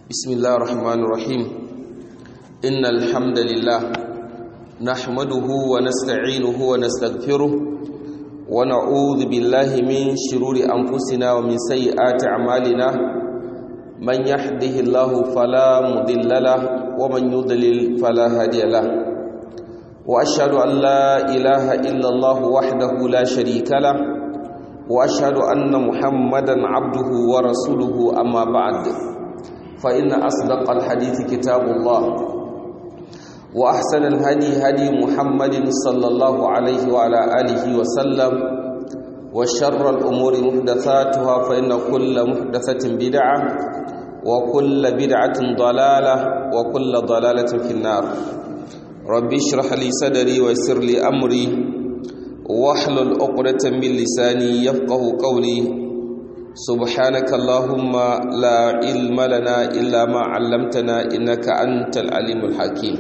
بسم الله الرحمن الرحيم إن الحمد لله نحمده ونستعينه ونستغفره ونعوذ بالله من شرور أنفسنا ومن سيئات أعمالنا من يهده الله فلا مضل له ومن يضلل فلا هادي له وأشهد أن لا إله إلا الله وحده لا شريك له وأشهد أن محمدا عبده ورسوله أما بعد فإن أصدق الحديث كتاب الله وأحسن الهدي هدي محمد صلى الله عليه وعلى آله وسلم وشر الأمور محدثاتها فإن كل محدثة بدعة وكل بدعة ضلالة وكل ضلالة في النار ربي اشرح لي صدري ويسر لي أمري واحلل عقدة من لساني يفقه قولي سبحانك اللهم لا علم لنا إلا ما علمتنا إنك أنت العليم الحكيم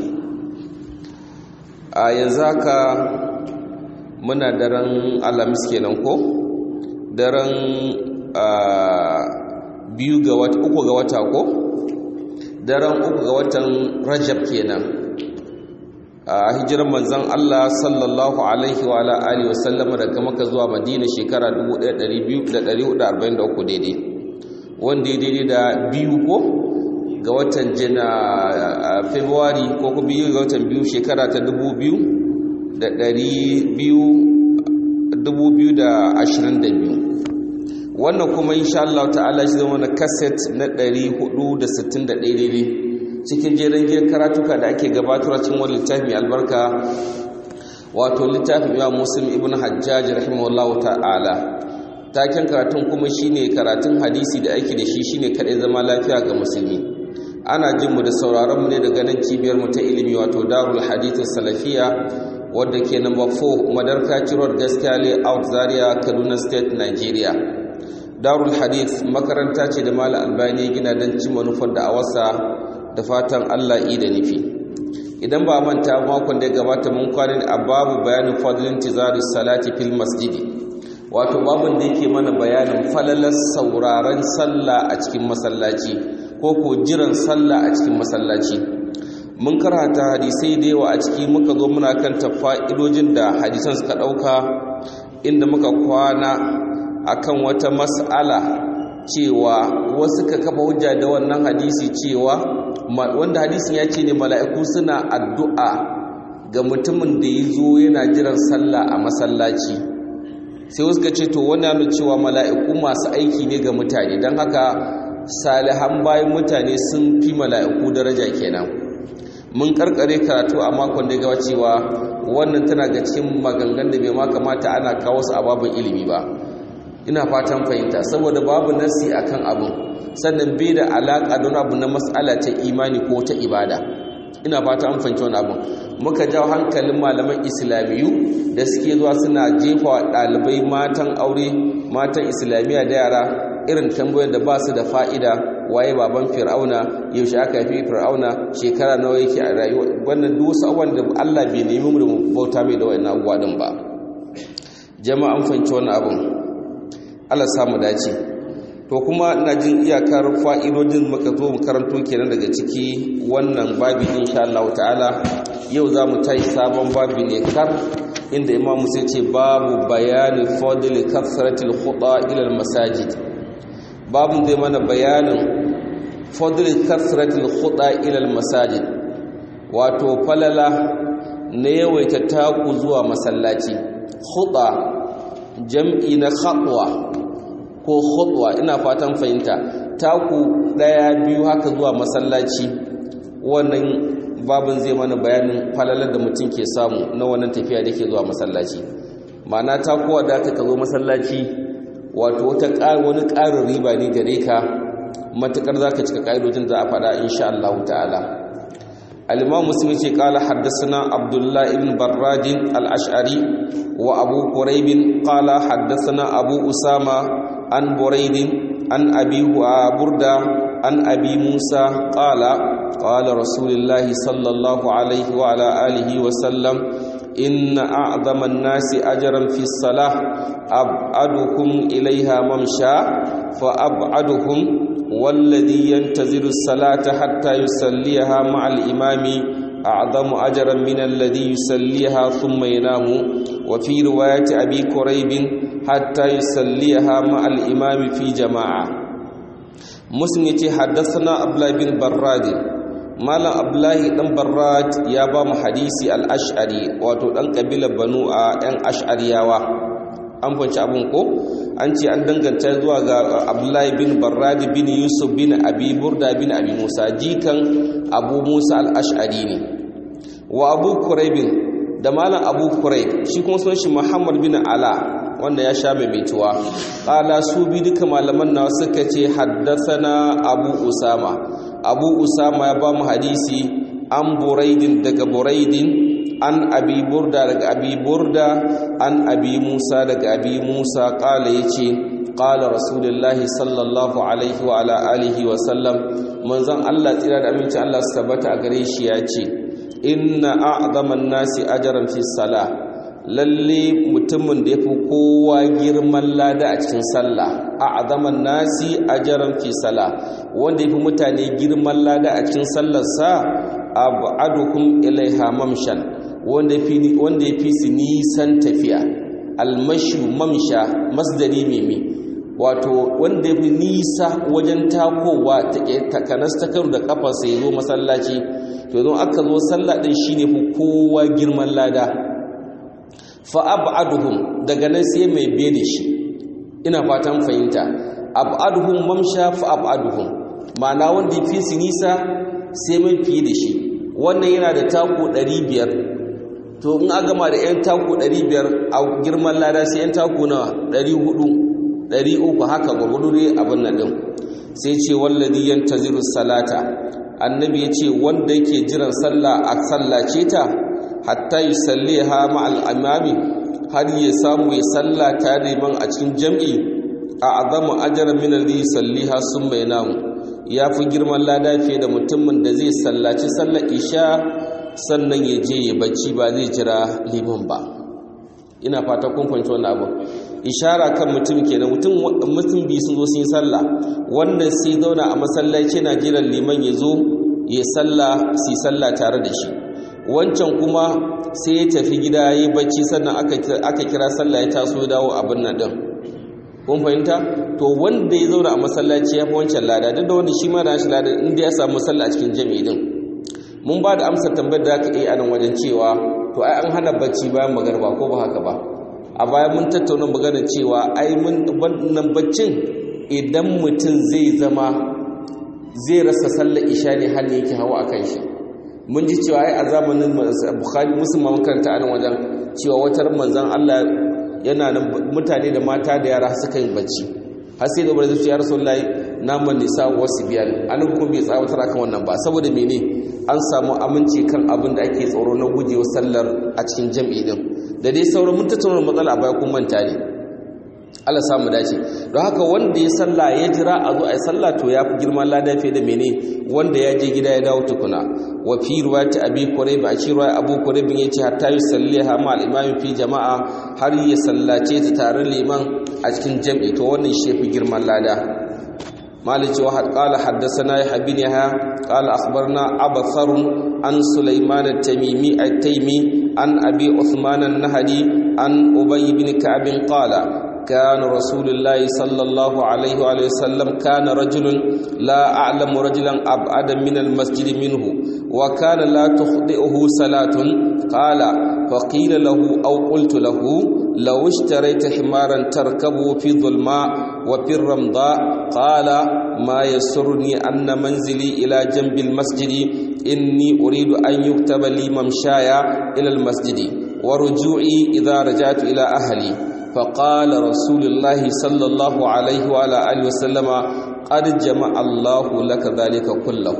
ينزاك منا درن alamis kenan ko daren uku ga wata ko daren uku ga watan Rajab kenan hijirar manzon Allah sallallahu alaihi wa alihi wasallam daga Makka zuwa Madina shekara 1443 daidai wanda daidai da biyu ko ga watan February ko ko biyu ga watan biyu shekara ta 2022 wannan kuma insha Allah ta'ala shi zama na cassette na 461 daidai cikin jerin gidan karatuka da ake gabatarwa cikin wani littafi albarka wato littafin Imam Muslim ibn Hajjaj rahimahullahu ta'ala taken karatun kuma shine karatun hadisi da ake da shi shine kadai zama lafiya ga musulmi ana jin mu da sauraron mu ne daga nan cibiyar mu ta ilimi wato Darul Hadith Salafiya wadda ke number 4 Madarka Road Gaskiya Layout Zaria Kaduna State Nigeria. Darul Hadith makaranta ce da Malam Albani gina don cin manufar da awasa da fatan Allah da nufi idan ba manta makon da ya gabata mun kwana a babu bayanin fadlin tizari salati fil masjidi wato babun da yake mana bayanin falalar sauraron sallah a cikin masallaci ko ko jiran sallah a cikin masallaci mun karanta hadisai da yawa a ciki muka zo muna kan fa'idojin da hadisan suka dauka inda muka kwana akan wata mas'ala cewa wasu ka kafa hujja da wannan hadisi cewa wanda hadisin ya ce ne mala'iku suna addu'a ga mutumin da ya zo yana jiran sallah a masallaci sai wasu ka ce to wannan cewa mala'iku masu aiki ne ga mutane don haka salihan bayan mutane sun fi mala'iku daraja kenan mun karkare karatu a makon da ya gaba cewa wannan tana ga cikin maganganun da bai ma kamata ana kawo su a babin ilimi ba ina fatan fahimta saboda babu nasi akan abin sannan bai da alaka don abu na mas'ala ta imani ko ta ibada ina fata an fahimci wani abu muka jawo hankalin malaman islamiyu da suke zuwa suna jefa ɗalibai matan aure matan islamiyya da yara irin tambayoyin da ba su da fa'ida waye baban fir'auna yaushe aka haifi fir'auna shekara nawa yake a rayuwa wannan duk wasu abubuwan da Allah bai nemi mu da mu bauta mai da wannan abubuwa din ba jama'an fahimci wannan abun Allah samu dace to kuma ina jin iyakar fa'idodin muka zo mu karanto kenan daga ciki wannan babi insha Allah ta'ala yau zamu tayi sabon babi ne kar inda Imam Musa ce babu bayani fadli kasratil khuda ila al masajid babu zai mana bayanin fadli kasratil khuda ila al masajid wato falala na yawaita taku zuwa masallaci khuda jam'i na khatwa ko khutwa ina fatan fahimta taku daya biyu haka zuwa masallaci wannan babin zai mana bayanin falalar da mutum ke samu na wannan tafiya da ke zuwa masallaci ma'ana takuwa da aka zo masallaci wato wani ƙarin riba ne gare ka matukar zaka cika ƙa'idojin da a faɗa insha Allah ta'ala al-Imam Muslim ce qala haddathana Abdullah ibn Barrad al-Ash'ari wa Abu Quraib qala haddathana Abu Usama عن بريد عن أبي بردة عن أبي موسى قال رسول الله صلى الله عليه وعلى آله وسلم inna a'zama an-nasi ajran fi as-salah ab'adukum ilayha mamsha fa ab'adukum والذي ينتظر الصلاة حتى يصليها مع الإمام أعظم أجرا من الذي يصليها ثم ينام وفي رواية أبي كريب حتى يصليها مع الإمام في جماعة مسلم حدثنا أبلا بن براد مالا أبلا بن براد يابام حديثي الأشعري وتدن قبيلة بنو أن أشعرياوا an fanci abin ko an ce an danganta zuwa ga Abdullahi bin Barrad bin Yusuf bin Abi Burda bin Abi Musa jikan Abu Musa al-Ash'ari ne wa Abu Kurayb da malam Abu Kurayb shi kuma sunan shi Muhammad bin Ala wanda ya sha maimaituwa qala su bi duka malaman nawa suka ce haddathana Abu Usama ya ba mu hadisi an Buraidin daga Buraidin an abi burda daga abi burda an abi musa daga abi musa kala yace qala rasulullahi sallallahu alaihi wa ala alihi wa sallam manzon Allah tsira da aminci Allah su tabbata a gare shi yace inna a'zaman nasi ajran fi salah lalle mutumin da yafi kowa girman lada a cikin sallah a'zaman nasi ajran fi salah wanda yafi mutane girman lada a cikin sallar sa ab'adukum ilaiha mamshan wanda ya fi su nisan tafiya almashu mamsha masdari mimi wato wanda ya fi nisa wajen takowa takanas takaru da kafarsa ya zo masallaci to don aka zo sallah din shine fi kowa girman lada fa ab'aduhum daga nan sai mai biye da shi ina fatan fahimta ab'aduhum mamsha fa ab'aduhum ma'ana wanda ya fi su nisa sai mai fiye da shi wannan yana da tako 500 to in a gama da 'yan taku 500 a girman lada sai 'yan taku na 400 300 haka gwagwado ne abin nan din sai ce wallazi yantaziru salata annabi yace wanda yake jiran sallah a sallace ta hatta yusalliha ma'al imami har ya samu ya salla tare man a cikin jam'i a azamu ajran min alladhi yusalliha summa yanamu yafi girman lada fiye da mutumin da zai sallaci sallar isha sannan ya je ya bacci ba zai jira liman ba ina fata kun fahimci wannan abu ishara kan mutum kenan mutum bi sun zo sun yi sallah wanda sai zauna a masallaci yana jiran liman ya zo ya sallah tare da shi wancan kuma sai ya tafi gida ya bacci sannan aka kira sallah ya taso ya dawo abin nan din kun fahimta to wanda ya zauna a masallaci ya fi wancan lada duk da wanda shi ma da shi lada inda ya samu sallah a cikin jami'i din mun ba da amsar tambayar da aka yi a nan wajen cewa to ai an hana bacci bayan magarba ko ba haka ba a bayan mun tattauna maganar cewa ai mun wannan baccin idan mutum zai rasa sallar isha ne har yake hawa akan shi mun ji cewa ai a zamanin Bukhari Muslim mun karanta a nan wajen cewa watar manzon Allah yana nan mutane da mata da yara suka yi bacci har sai da ubangiji ya rasulullahi naman nisa wasu biyan an kuma bai tsawatar akan wannan ba saboda mene an samu aminci kan abin da ake tsoro na gujewa sallar a cikin jam'i din da dai sauran mun tattauna matsala a baya kun manta ne Allah samu dace don haka wanda ya salla ya jira a zo a yi sallah to ya fi girman lada fiye da mene wanda ya je gida ya dawo tukuna wa fi ruwayati abi qurayb a ci ruwaya abu qurayb yace hatta yusalliha ma al-imam fi jama'a har ya sallace ta tare liman a cikin jam'i to wannan shi fi girman lada مالك وحد قال حدثنا يحيى بن يحيى قال أخبرنا أبصر عن سليمان التيمي عن أبي عثمان النهدي عن أبي بن كعب قال كان رسول الله صلى الله عليه وآله وسلم كان رجل لا أعلم رجلا أبعد من المسجد منه وكان لا تخطئه صلاة قال فقيل له أو قلت له لو اشتريت حمارا تركبه في الظلماء وفي الرمضاء قال ما يسرني أن منزلي إلى جنب المسجد إني أريد أن يكتب لي ممشايا إلى المسجد ورجوعي إذا رجعت إلى أهلي فقال رسول الله صلى الله عليه وعلى آله وسلم قد جمع الله لك ذلك كله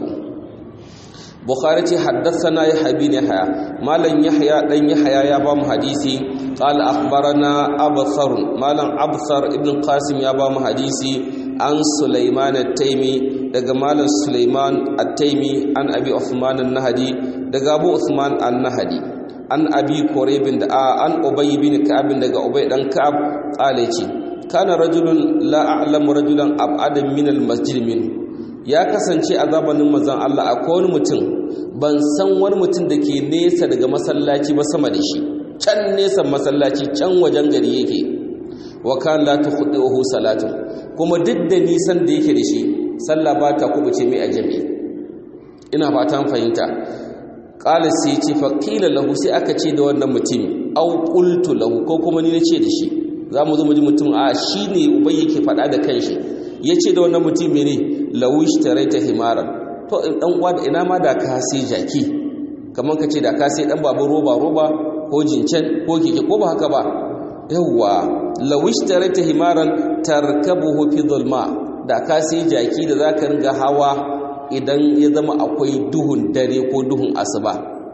بخاري حدثنا يحيى بن يحيى مالن يحيى دان يحيى يا بام حديثي قال اخبرنا ابصر مالن ابصر ابن قاسم يا بام حديثي عن سليمان التيمي daga malam Sulaiman at-Taimi an Abi Uthman an-Nahdi daga Abu Uthman an-Nahdi an abi quraybin da an ubay bin ka'ab daga ubay dan ka'ab qala ce kana rajulun la a'lamu rajulan ab'adan min al-masjid min ya kasance a zamanin manzon Allah akwai wani mutum ban san wani mutum da ke nesa daga masallaci ba sama da shi can nesa masallaci can wajen gari yake wa kan la tukhdihu salatu kuma duk da nisan da yake da shi sallah ba ta kubuce mai a jami'i ina fatan fahimta qala sai ce fa qila lahu sai aka ce da wannan mutum au qultu lahu ko kuma ni nace da shi zamu zo mu ji mutum a shine ubay yake fada da kanshi yace da wannan mutum mene lawish taraita himaran to dan uwa da ina ma da ka sai jaki kaman kace da ka sai dan babu roba ko jincen ko keke ko ba haka ba yawa lawish taraita himaran tarkabuhu fi dhulma da ka sai jaki da zaka ringa hawa idan ya zama akwai duhun dare ko duhun asuba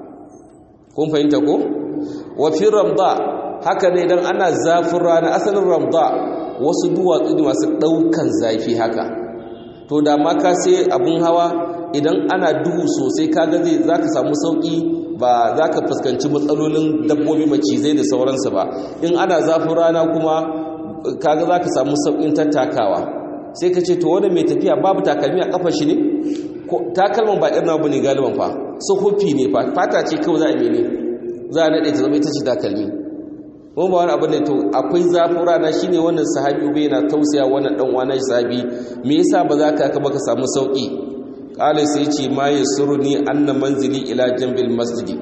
kun fahimta ko wa fi ramda haka ne idan ana zafin rana asalin ramda wasu duwatsu masu daukan zafi haka to da ma ka sai abun hawa idan ana duhu sosai kaga zaka samu sauki ba zaka fuskanci matsalolin dabbobi macizai da sauransu ba in ana zafin rana kuma kaga zaka samu saukin tattakawa sai ka ce to wanda mai tafiya babu takalmi a kafar shi ne takalman ba irin abu ne galiban fa sokofi ne fa fata ce kawai za a mene za a nade ta zama ita ce takalmi kuma ba wani abu ne to akwai zafin rana shine wannan sahabi ube yana tausaya wannan dan uwan sahabi me yasa ba za ka baka samu sauki qala sai ce ma yasuruni anna manzili ila jambil masjidi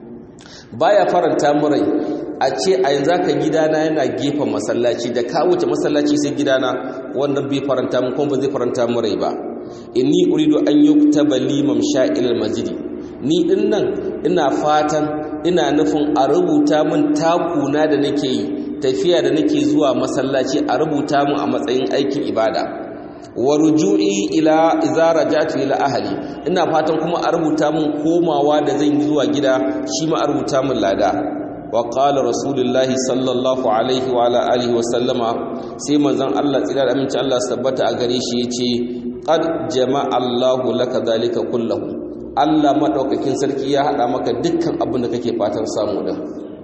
baya faranta mu rai a ce a yanzu ka gidana yana gefen masallaci da ka wuce masallaci sai gidana wannan bai faranta mu kuma ba zai faranta mu rai ba inni uridu an yuktaba li mamsha'il masjidi ni dinnan ina fatan ina nufin a rubuta min takuna da nake yi tafiya da nake zuwa masallaci a rubuta min a matsayin aikin ibada wa ruju'i ila idza raja'tu ila ahli ina fatan kuma a rubuta min komawa da zan yi zuwa gida shi ma a rubuta min lada wa qala rasulullahi sallallahu alaihi wa ala alihi wa sallama sai manzon Allah tsira da aminci Allah sabbata a gare shi yace qad jama'a Allahu laka zalika kullahu Allah madaukakin sarki ya hada maka dukkan abin da kake fatan samu din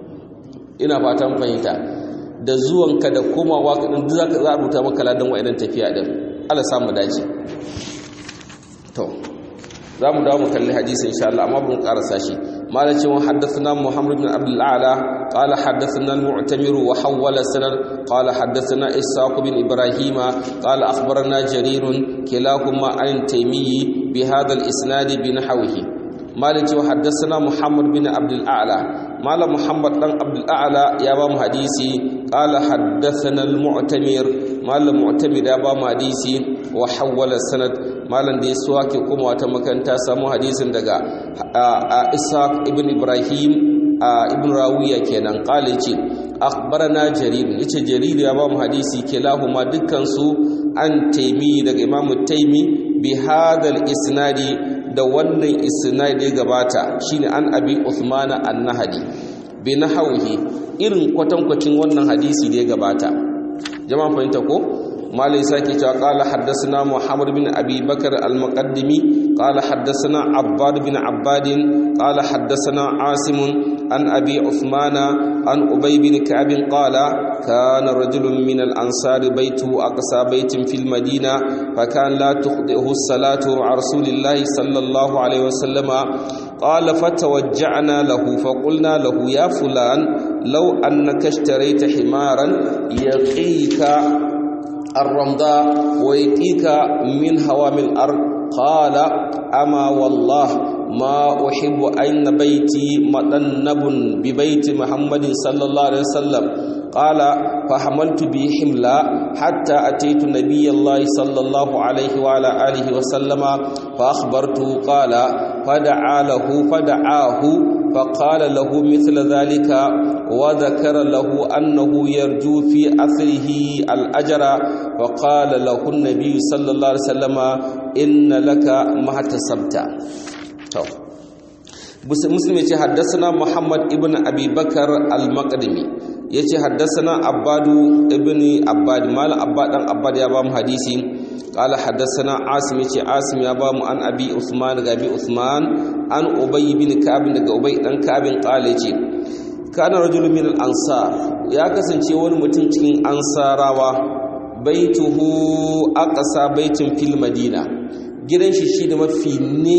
ina fatan fahimta da zuwanka da komawa din za a rubuta maka ladan wa'idan tafiya din Allah samu dace to zamu dawo mu kalli hadisi insha Allah amma mun karasa shi malam cewa haddathana Muhammad bin Abdul A'la qala haddathana al-Mu'tamir wa hawala sanad qala haddathana Ishaq bin Ibrahim qala akhbarana Jarir kilahuma an Taymi bi hadha al-isnad bi nahwihi malam cewa haddathana Muhammad bin Abdul A'la malam Muhammad dan Abdul A'la ya ba mu hadisi qala haddathana al-Mu'tamir malam Mu'tamir ya ba mu hadisi wa hawala sanad malam da yaso ake kuma wata makanta samu hadisin daga Ishaq ibn Ibrahim ibn Rawiya kenan qala ce akhbarana Jarir yace Jarir ya ba mu hadisi kilahuma dukkan su an Taymi daga Imam Taymi bi hadal isnadi da wannan isnadi gabata shine an Abi Uthman an-Nahdi bi nahwihi irin kwatankwacin wannan hadisi da ya gabata jama'a fahimta ko malai sake cewa qala haddathana Muhammad bin Abi Bakar al-Muqaddimi qala haddathana Abbad bin Abbad qala haddathana Asim an Abi Uthman an Ubay bin Ka'b qala kana rajulun min al-ansar baytuhu aqsa baytin fil Madina fa kan la tukhdihu as-salatu ala rasulillahi sallallahu alayhi wa sallama qala fatawajja'na lahu fa qulna lahu ya fulan law annaka ishtarayta himaran yaqika الرمضاء ويقيك من هوام الأرض قال أما والله ما أحب أن بيتي مطنب ببيت محمد صلى الله عليه وسلم قال فحملت به حملا حتى أتيت نبي الله صلى الله عليه وعلى آله وسلم فأخبرته قال فدعاه فقال له مثل ذلك وذكر له أنه يرجو في أثره الأجر فقال له النبي صلى الله عليه وسلم إن لك ما احتسبت مسلم يتي حدثنا محمد ابن أبي بكر المقدمي يتي حدثنا عباد ابن عباد مال عباد عباد يا بام حديثي قال حدثنا عاصم يتي عاصم يا بام عن أبي عثمان غبي عثمان عن أبي بن كعب بن أبي بن كعب قال يتي kana rajulun min al-ansar ya kasance wani mutum cikin ansarawa baituhu aqsa baitin fil madina gidan shi da mafi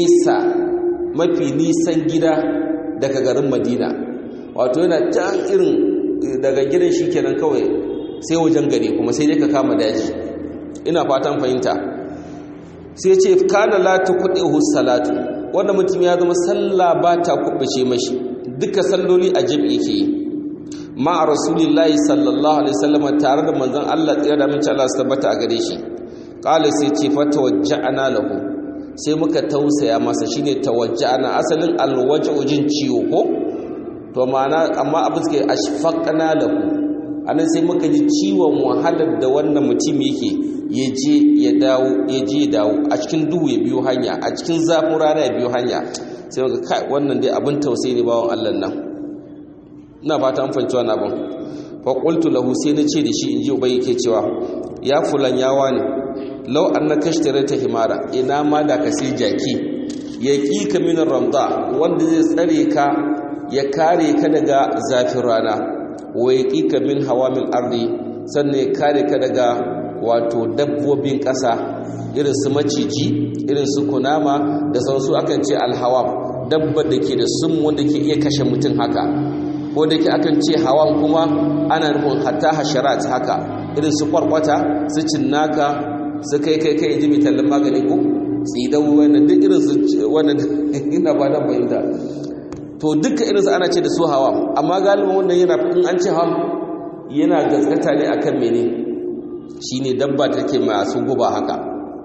nisan gida daga garin madina wato yana can irin daga gidan shi kenan kawai sai wajen gari kuma sai dai ka kama daji ina fatan fahimta sai ce kana la tuqdihu salatu wanda mutum ya zama sallah ba ta kubbace mashi duka salloli a jami'i ke ma rasulillahi sallallahu alaihi wasallam tare da manzon Allah tsira da mace Allah tabbata a gare shi qala sai ce fa tawajja'na lahu sai muka tausaya masa shine tawajja'na asalin alwaj'u jin ciwo ko to ma'ana amma abu suke ashfaqna lahu anan sai muka ji ciwon wahalar da wannan mutum yake yaje ya dawo a cikin duhu ya biyo hanya a cikin zafin rana ya biyo hanya sai muka kai wannan dai abin tausayi ne bawon Allah nan ina fata an fahimci wannan abin fa qultu lahu sai na ce da shi inji ubai yake cewa ya fulan ya wani law annaka ishtarata himara ina ma da ka sai jaki yaqika min ramda wanda zai tsare ka ya kare ka daga zafin rana wa yaqika min hawamil ardi sannan ya kare ka daga wato dabbobin ƙasa irin su maciji irin su kunama da sauransu akan ce alhawam dabbar da ke da sun wanda ke iya kashe mutum haka ko da ke akan ce hawan kuma ana nufin hatta hasharat haka irin su kwarkwata su cinnaka su kai inji mai tallan magani ko tsidan wannan duk irin su wannan ina ba dan bayyana to duka irin su ana ce da su hawa amma galibin wannan yana in an ce ham yana gaskata ne akan mene shine dabba take masu guba haka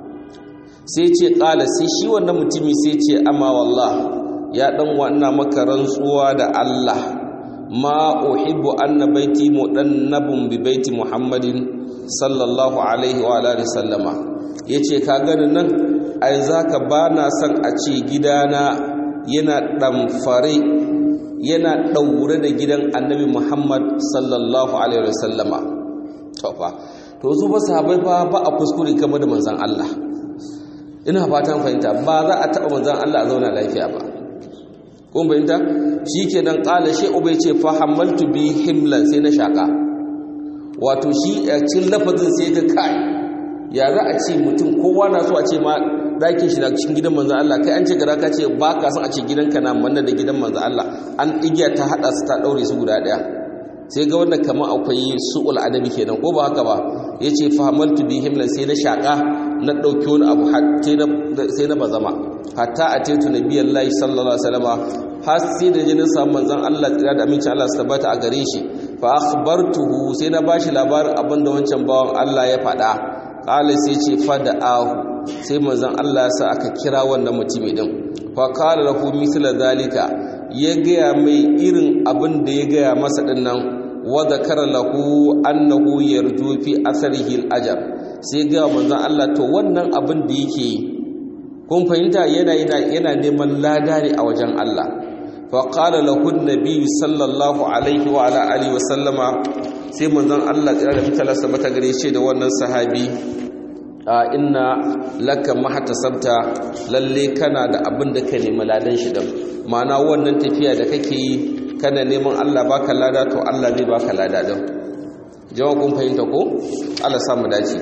sai ce qala sai shi wannan mutumi sai ce amma wallah ya dan wannan maka rantsuwa da Allah ma uhibbu anna baiti mudannabun bi baiti Muhammadin sallallahu alaihi wa alihi sallama yace ka gani nan ai zaka bana son a ce gidana yana damfare yana daure da gidan Annabi Muhammad sallallahu alaihi wa sallama to fa to su ba sahabbai ba a kuskure kamar da manzon Allah ina fatan fahimta ba za a taba manzon Allah a zauna lafiya ba kun fahimta shikenan qala shi ubay ce fa hamaltu bi himlan sai na shaka wato shi a cikin lafazin sai ga kai ya za a ce mutum kowa na so a ce ma dakin shi na cikin gidan manzon Allah kai an ce gara ka ce ba ka san a ce gidanka na manna da gidan manzon Allah an igiya ta hada su ta daure su guda daya sai ga wannan kamar akwai su'ul adabi kenan ko ba haka ba yace fa hamaltu bi himlan sai na shaka na dauki wani abu sai na bazama hatta ataitu nabiyallahi sallallahu alaihi wasallam har sai da jinin sa manzon Allah tsira da amincin Allah su tabbata a gare shi fa akhbartuhu sai na bashi labarin abin da wancan bawan Allah ya faɗa qala sai ce fada'ahu sai manzon Allah ya sa aka kira wannan mutumi din fa qala lahu mithla zalika ya gaya mai irin abin da ya gaya masa din nan wa zakara lahu annahu yarju fi atharihi al-ajr sai ga manzon Allah to wannan abin da yake yi kun fahimta yana neman lada ne a wajen Allah fa qala lahu an-nabi sallallahu alaihi wa ala alihi wa sallama sai manzon Allah ya da mutala sabata gare shi da wannan sahabi inna laka mahtasabta lalle kana da abin da ka nemi ladan shi da ma'ana wannan tafiya da kake yi kana neman Allah baka lada to Allah zai baka lada din jama'a kun fahimta ko Allah sa mu dace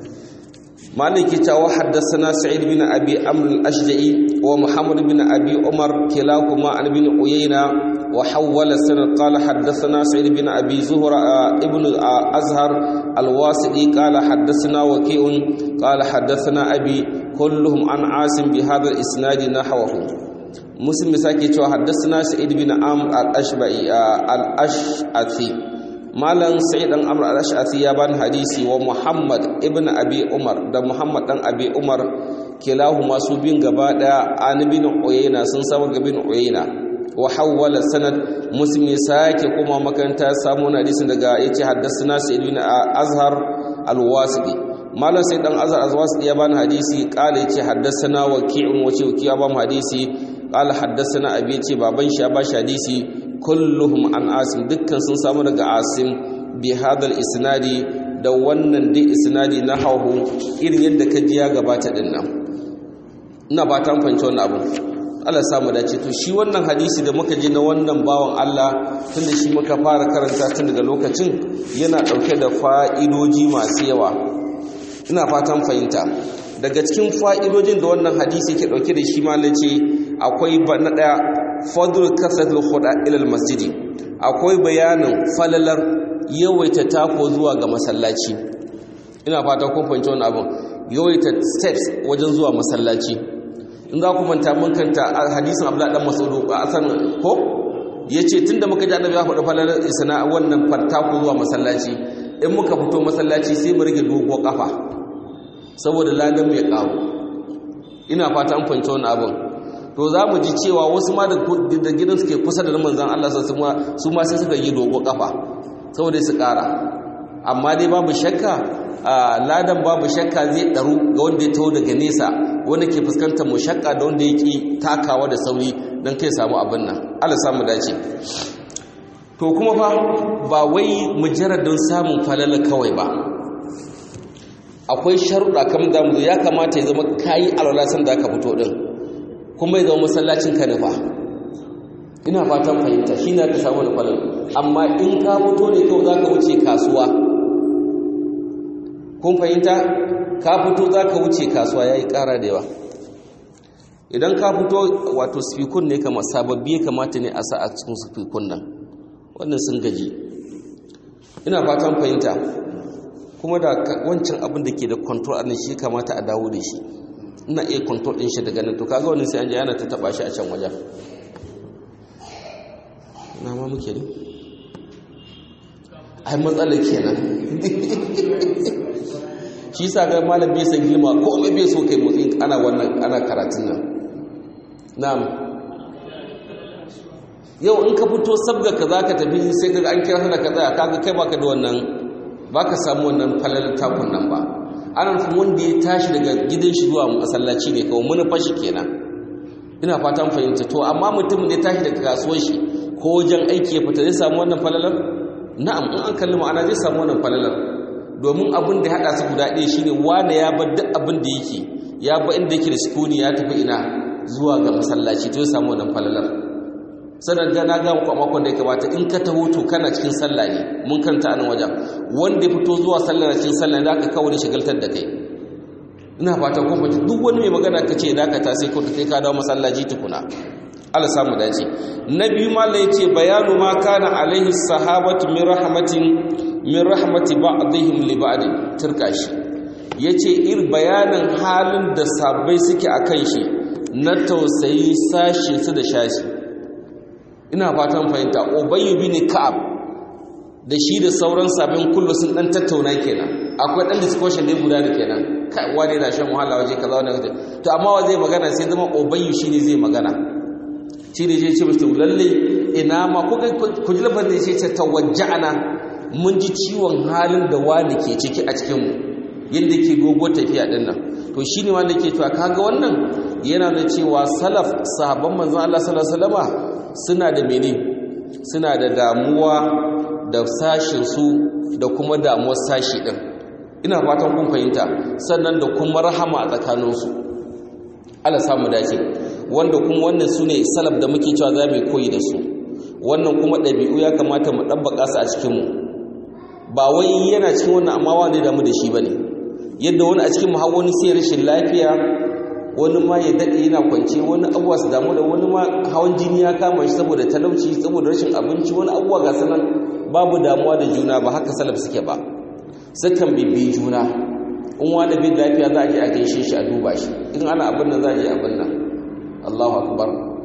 مالك حدثنا سعيد بن أبي أمر الأشجعي ومحمد بن أبي عمر كلاهما عن بن عيينة وحول السند قال حدثنا سعيد بن أبي زهر ابن أزهر الواسطي قال حدثنا وكيع قال حدثنا أبي كلهم عن عاصم بهذا الإسناد نحوه مسلم ساكي حدثنا سعيد بن عمرو الأشعثي malam sa'id dan amr al-ash'athi ya ban hadisi wa muhammad ibn abi umar da muhammad dan abi umar kilahuma su bin gaba daya an bin uyayna sun samu ga bin uyayna wa hawwala sanad muslim sake kuma makanta samu hadisin daga yace haddathana sa'id bin azhar al-wasiti malam sa'id dan azhar al-wasiti ya ban hadisi kala yace haddathana waqi'un wace waqi'a ban hadisi qala haddathana abi yace baban shi ya ba shi hadisi kulluhum an asim dukkan sun samu daga asim bi hadal isnadi da wannan dai isnadi na hawu irin yadda ka ji ya gabata din nan ina ba ta fanci wannan abu Allah samu dace. To shi wannan hadisi da muka ji na wannan bawan Allah tunda shi muka fara karanta tun daga lokacin yana dauke da fa'idoji masu yawa, ina fatan fahimta. Daga cikin fa'idojin da wannan hadisi ke dauke da shi malai ce akwai na daya fadl kasratul khuda ila almasjid, akwai bayanin falalar yawaita tako zuwa ga masallaci. Ina fata kun fahimci wannan abin, yawaita steps wajen zuwa masallaci. In za ku manta mun kanta hadisin Abdullah dan Mas'ud a asan ko yace tunda muka ji annabi ya faɗa falalar isna wannan fartako zuwa masallaci, in muka fito masallaci sai mu rage dogo kafa saboda ladan mai kawo. Ina fata an fahimci wannan abin. To za mu ji cewa wasu ma da gidan suke kusa da manzon Allah su ma sai suka yi dogo kafa saboda su ƙara. Amma dai babu shakka ladan babu shakka zai daru ga wanda ya taho daga nesa, wanda ke fuskantar mushakka da wanda yake takawa da sauri don kai samu abin nan. Allah samu dace. To kuma fa ba wai mujarradin samun falala kawai ba, akwai sharuɗa kamar da mu ya kamata ya zama kayi alwala san da aka fito din, kuma ya zama masallacin ka ne fa. Ina fatan fahimta shine ka samu da falala. Amma in ka fito ne kawai zaka wuce kasuwa, kun fahimta, ka fito za ka wuce kasuwa ya yi ƙara da yawa. Idan ka fito wato sifikun ne kama sababbi ya kamata ne a sa a cikin sifikun nan, wannan sun gaji. Ina fatan fahimta, kuma da wancan abin da ke da control a nan shi kamata a dawo da shi. Ina iya control ɗin shi daga nan, to kaga wannan sai an ji yana ta taɓa shi a can wajen. Na ma muke ne? Ai matsalar kenan. Shi sa ga malam bai san girma ko mai bai so kai motsin ana wannan ana karatun nan. Na'am. Yau in ka fito sabga ka zaka tafi sai ka an kira sana ka tsaya kaga kai baka da wannan, baka samu wannan falalar takun nan ba. Ana nufin wanda ya tashi daga gidan shi zuwa masallaci ne kawai mun fashi kenan. Ina fatan fahimta. To amma mutum ne ya tashi daga kasuwar shi ko wajen aiki ya fita zai samu wannan falalar? Na'am, in an kalli ma'ana zai samu wannan falalar. Domin abin da ya haɗa su guda ɗaya shine wane ya bar duk abin da yake, ya bar inda yake da sukuni ya tafi ina zuwa ga masallaci, to ya samu wannan falalar. Sannan ga na ga muku a makon da ya kamata in ka taho to kana cikin sallah ne, mun kanta a nan wajen wanda ya fito zuwa sallar cikin sallah ne zaka kawo da shagaltar da kai. Ina fatan kun fahimci duk wani mai magana ka ce dakata sai ko kai ka dawo masallaci tukuna. Allah samu dace. Na biyu malla yace bayanu ma kana alaihi sahabatu min rahmati ba'dihim li ba'd turkashi. Yace bayanin halin da sabbai suke akan shi na tausayi sashi su da shashi. Ina fatan fahimta. Ubay bin Ka'ab da shi da sauran sabbin kullu sun dan tattauna kenan. Akwai dan discussion ne guda da kenan. Kai wani na shan wahala waje kaza wannan. To amma wa zai magana sai zama Ubay shine zai magana. Shi ne zai ce musu lalle ina ma ku ji labarin sai ce tawajja'ana, mun ji ciwon halin da wani ke ciki a cikin mu yadda ke dogo tafiya din nan. To shine wanda ke cewa kaga wannan yana da cewa salaf sahabban manzon Allah sallallahu alaihi wasallama suna da mene, suna da damuwa da sashin su da kuma damuwar sashi din. Ina fatan kun fahimta. Sannan da kuma rahama a tsakaninsu. Allah samu dace. Wanda kuma wannan su ne salaf da muke cewa za mu koyi da su. Wannan kuma ɗabi'u ya kamata mu ɗabbaka su a cikinmu. Ba wai yana cikin wannan amma wani damu da shi ba ne. Yadda wani a cikin mu har wani sai rashin lafiya, wani ma ya daɗe yana kwance, wani abuwa su damu da wani ma hawan jini ya kama shi saboda talauci, saboda rashin abinci, wani abuwa ga sanan babu damuwa da juna ba haka salaf suke ba. Sukan bibbi juna. In wani bin lafiya za a je a gaishe shi a duba shi. In ana abin nan za a je abin nan. Allahu akbar.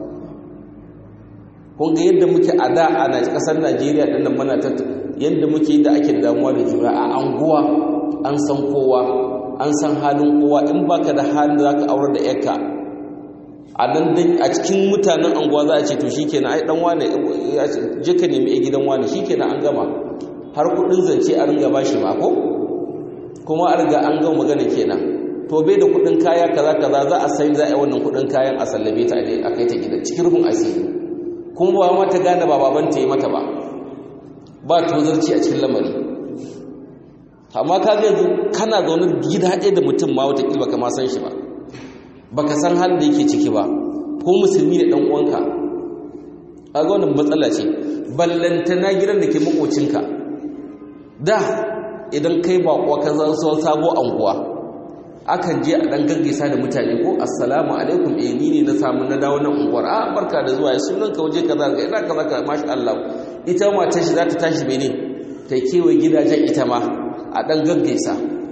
Kun ga yadda muke a da a kasar Najeriya din nan muna yadda muke da ake da damuwa da juna a anguwa, an san kowa, an san halin kowa. In baka da halin zaka aure da yarka a nan dai a cikin mutanen anguwa za a ce to shikenan ai dan wane je ka nemi a gidan wane shikenan an gama. Har kudin zance a ringa bashi ma ko kuma a riga an gama magana kenan. To bai da kudin kaya kaza za a sai za a yi wannan kudin kayan a sallabe ta ne a kai ta gidan cikin rubun asiri. Kuma ba ma ta gane ba baban ta yi mata ba tozarci a cikin lamari. Amma ka ga yanzu kana zaune gida ɗaya da mutum ma wata kilba ka ma san shi ba, baka san halin da yake ciki ba, ko musulmi ne dan uwanka kaga wannan matsala ce ballantana gidan da ke makocinka da idan kai baƙo ka zo sabo anguwa akan je a dan gaggaisa da mutane ko assalamu alaikum ni ne na samu na dawo nan unguwar barka da zuwa sunan ka waje kaza ga ina kaza ka masha Allah ita ma ta shi za ta tashi mene ta kewaye gidajen ita ma a dan gaggaisa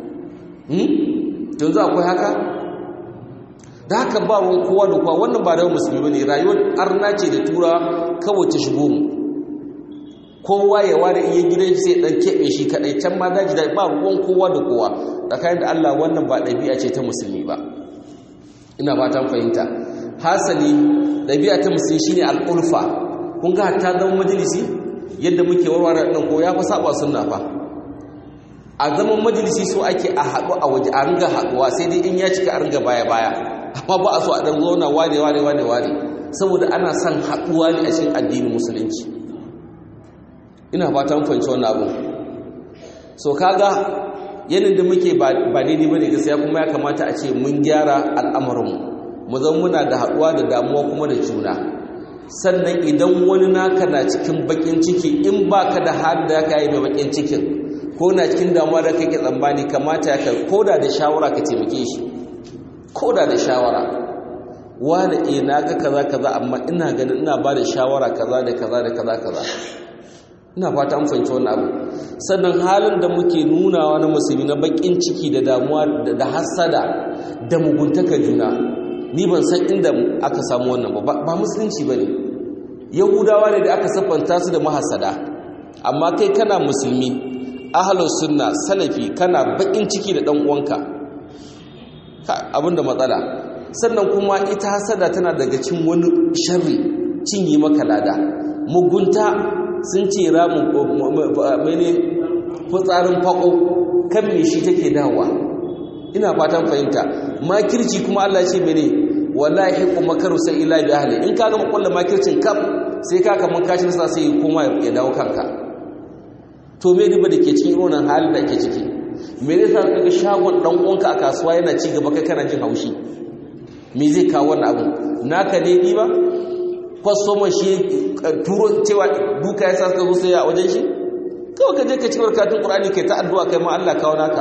yanzu akwai haka da haka ba ruwan kowa da kowa wannan ba da musulmi bane rayuwar arna ce da tura kawai ta shigo mu kowa ya ware iya gidan sai dan kebe shi kadai can ma daji da ba ruwan kowa da kowa tsakanin da Allah wannan ba dabi'a ce ta musulmi ba ina fatan fahimta hasali dabi'a ta musulmi shine al-ulfa kun ga ta zama majalisi yadda muke warware din ko ya fa saba sunna fa a zaman majalisi so ake a haɗu a waje a ringa haɗuwa sai dai in ya cika a ringa baya amma ba a so a dan zauna ware saboda ana son haɗuwa ne a cikin addinin musulunci ina fatan fahimci wannan abu so kaga yanin da muke ba daidai bane gaskiya kuma ya kamata a ce mun gyara al'amarin mu zama muna da haɗuwa da damuwa kuma da juna sannan idan wani naka na cikin bakin ciki in baka da hali da ka yi mai bakin cikin ko na cikin damuwa da kake tsambani kamata ya kai koda da shawara ka taimake shi koda da shawara wani na ga kaza amma ina ganin ina ba da shawara kaza da kaza ina fata an fahimci wannan abu sannan halin da muke nunawa na musulmi na bakin ciki da damuwa da hasada da muguntaka juna ni ban san inda aka samu wannan ba musulunci bane yahudawa ne da aka siffanta su da mahasada amma kai kana musulmi ahlus sunna salafi kana bakin ciki da dan uwanka abinda matsala sannan kuma ita hasada tana daga cikin wani sharri cinye maka lada mugunta sun ce ramin mene fitsarin fako kan me shi take dawowa ina fatan fahimta makirci kuma Allah ce mene wallahi kuma karu sai ila bi ahli in ka gama kullu makircin kaf sai ka kaman kashi nasa sai kuma ya dawo kanka to me riba dake cikin wannan halin da ake ciki me ne sa kaga shagon dan uwanka a kasuwa yana ci gaba kai kana jin haushi me zai kawo wannan abu naka ne ni ba kwastoma shi turo cewa duka ya sa ka zo sai a wajen shi kawai ka je ka ci barkatun Qur'ani kai ta addu'a kai ma Allah kawo naka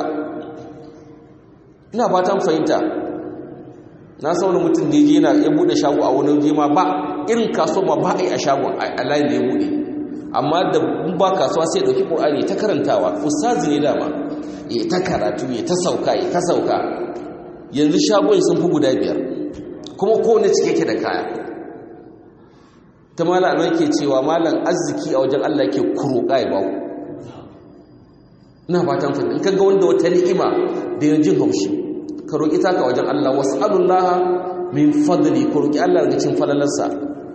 ina fatan fahimta na san wani mutum da yaje ya bude shago a wani waje ma ba irin kasuwa ba ai a shagon a layin da ya bude amma da ba kasuwa sai dauki Qur'ani ta karantawa ustazi ne dama ya ta karatu ya ta sauka yanzu shagon sun fi guda 5 kuma kowane cike yake da kaya ta malam ke cewa malam arziki a wajen Allah yake kuroka ya bawo ina fatan fadin kaga wanda wata ni'ima da yin jin haushi ka roki ta ka wajen Allah was'alullaha min fadli ka roki Allah daga cikin falalarsa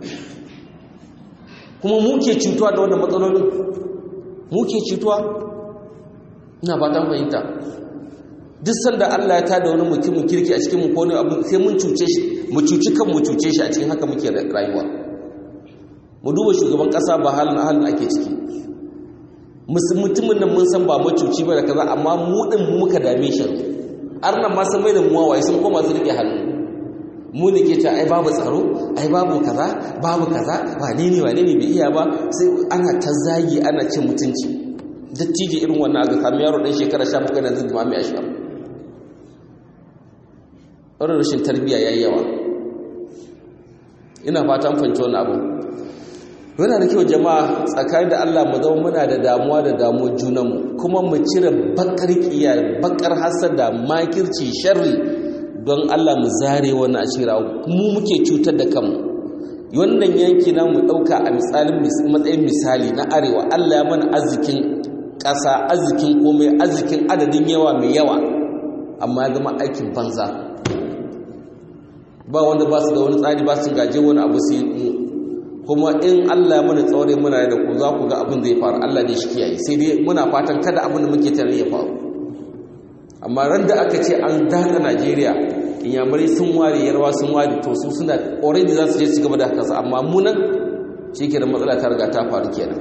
kuma muke cutuwa da wannan matsalolin muke cutuwa ina fatan fahimta duk sanda Allah ya tada wani mutumin kirki a cikin mu ko ne abu sai mun cuce shi mu cuci kan mu cuce shi a cikin haka muke rayuwa mu duba shugaban kasa ba halin ake ciki mutumin nan mun san ba macuci ba da kaza amma mu din muka dame shi arnan ma san mai da muwa waye sun koma su rike hannu mu ne ke ta ai babu tsaro ai babu kaza wane ne bai iya ba sai ana ta zagi ana cin mutunci dattijo irin wannan aka kama yaro dan shekara 17 da zai mami ashar wannan rashin tarbiyya yayi yawa ina fatan fanci wannan abu yana da kyau jama'a tsakanin da Allah mu zama muna da damuwar junanmu kuma mu cire bakar kiyar bakar hasada makirci sharri don Allah mu zare wannan ashira mu muke cutar da kanmu wannan yanki na mu dauka a matsayin misali na arewa Allah ya mana arzikin ƙasa arzikin komai arzikin adadin yawa mai yawa amma ya zama aikin banza ba wanda ba su da wani tsari ba su gaje wani abu sai kuma in Allah mana tsaure muna da ku za ku ga abin zai faru Allah ne shi kiyaye sai dai muna fatan kada abin da muke tare ya faru amma ran da aka ce an daga Najeriya inyamurai sun ware yarwa sun ware to su suna already za su je su gaba da haka amma mu nan shike da matsala ta riga ta faru kenan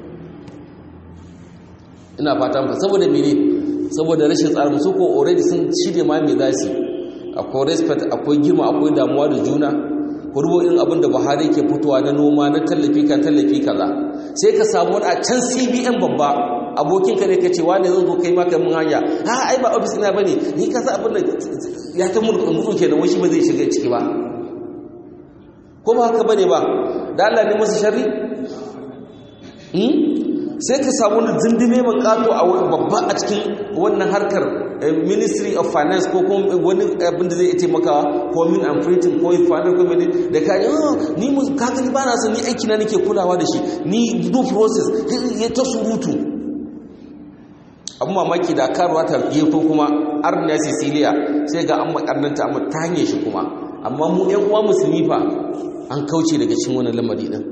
ina fatan fa saboda mene saboda rashin tsarin su ko already sun shirye ma me za su akwai respect akwai girma akwai damuwa da juna ku dubo irin abin da Buhari ke fitowa na noma na tallafi kaza sai ka samu wani a can CBN babba abokin ka ne ka ce wani zan zo kai maka mun hanya ai ba office ina bane ni ka sa abin da ya ta mulku kenan wai shi ba zai shiga ciki ba ko ba haka bane ba da Allah ne musu sharri sai ka samu wani zindime man kato a babba a cikin wannan harkar Ministry of Finance ko kuma wani abin da zai iya taimakawa ko min and printing ko finance committee da ka ni mu ka gani ba na son ni aiki na nake kulawa da shi ni do process ya ta surutu abu mamaki da karuwa ta gefe kuma arniya Cecilia sai ga an makarnanta amma ta hanyar shi kuma amma mu ƴan uwa musulmi fa an kauce daga cikin wannan lamari din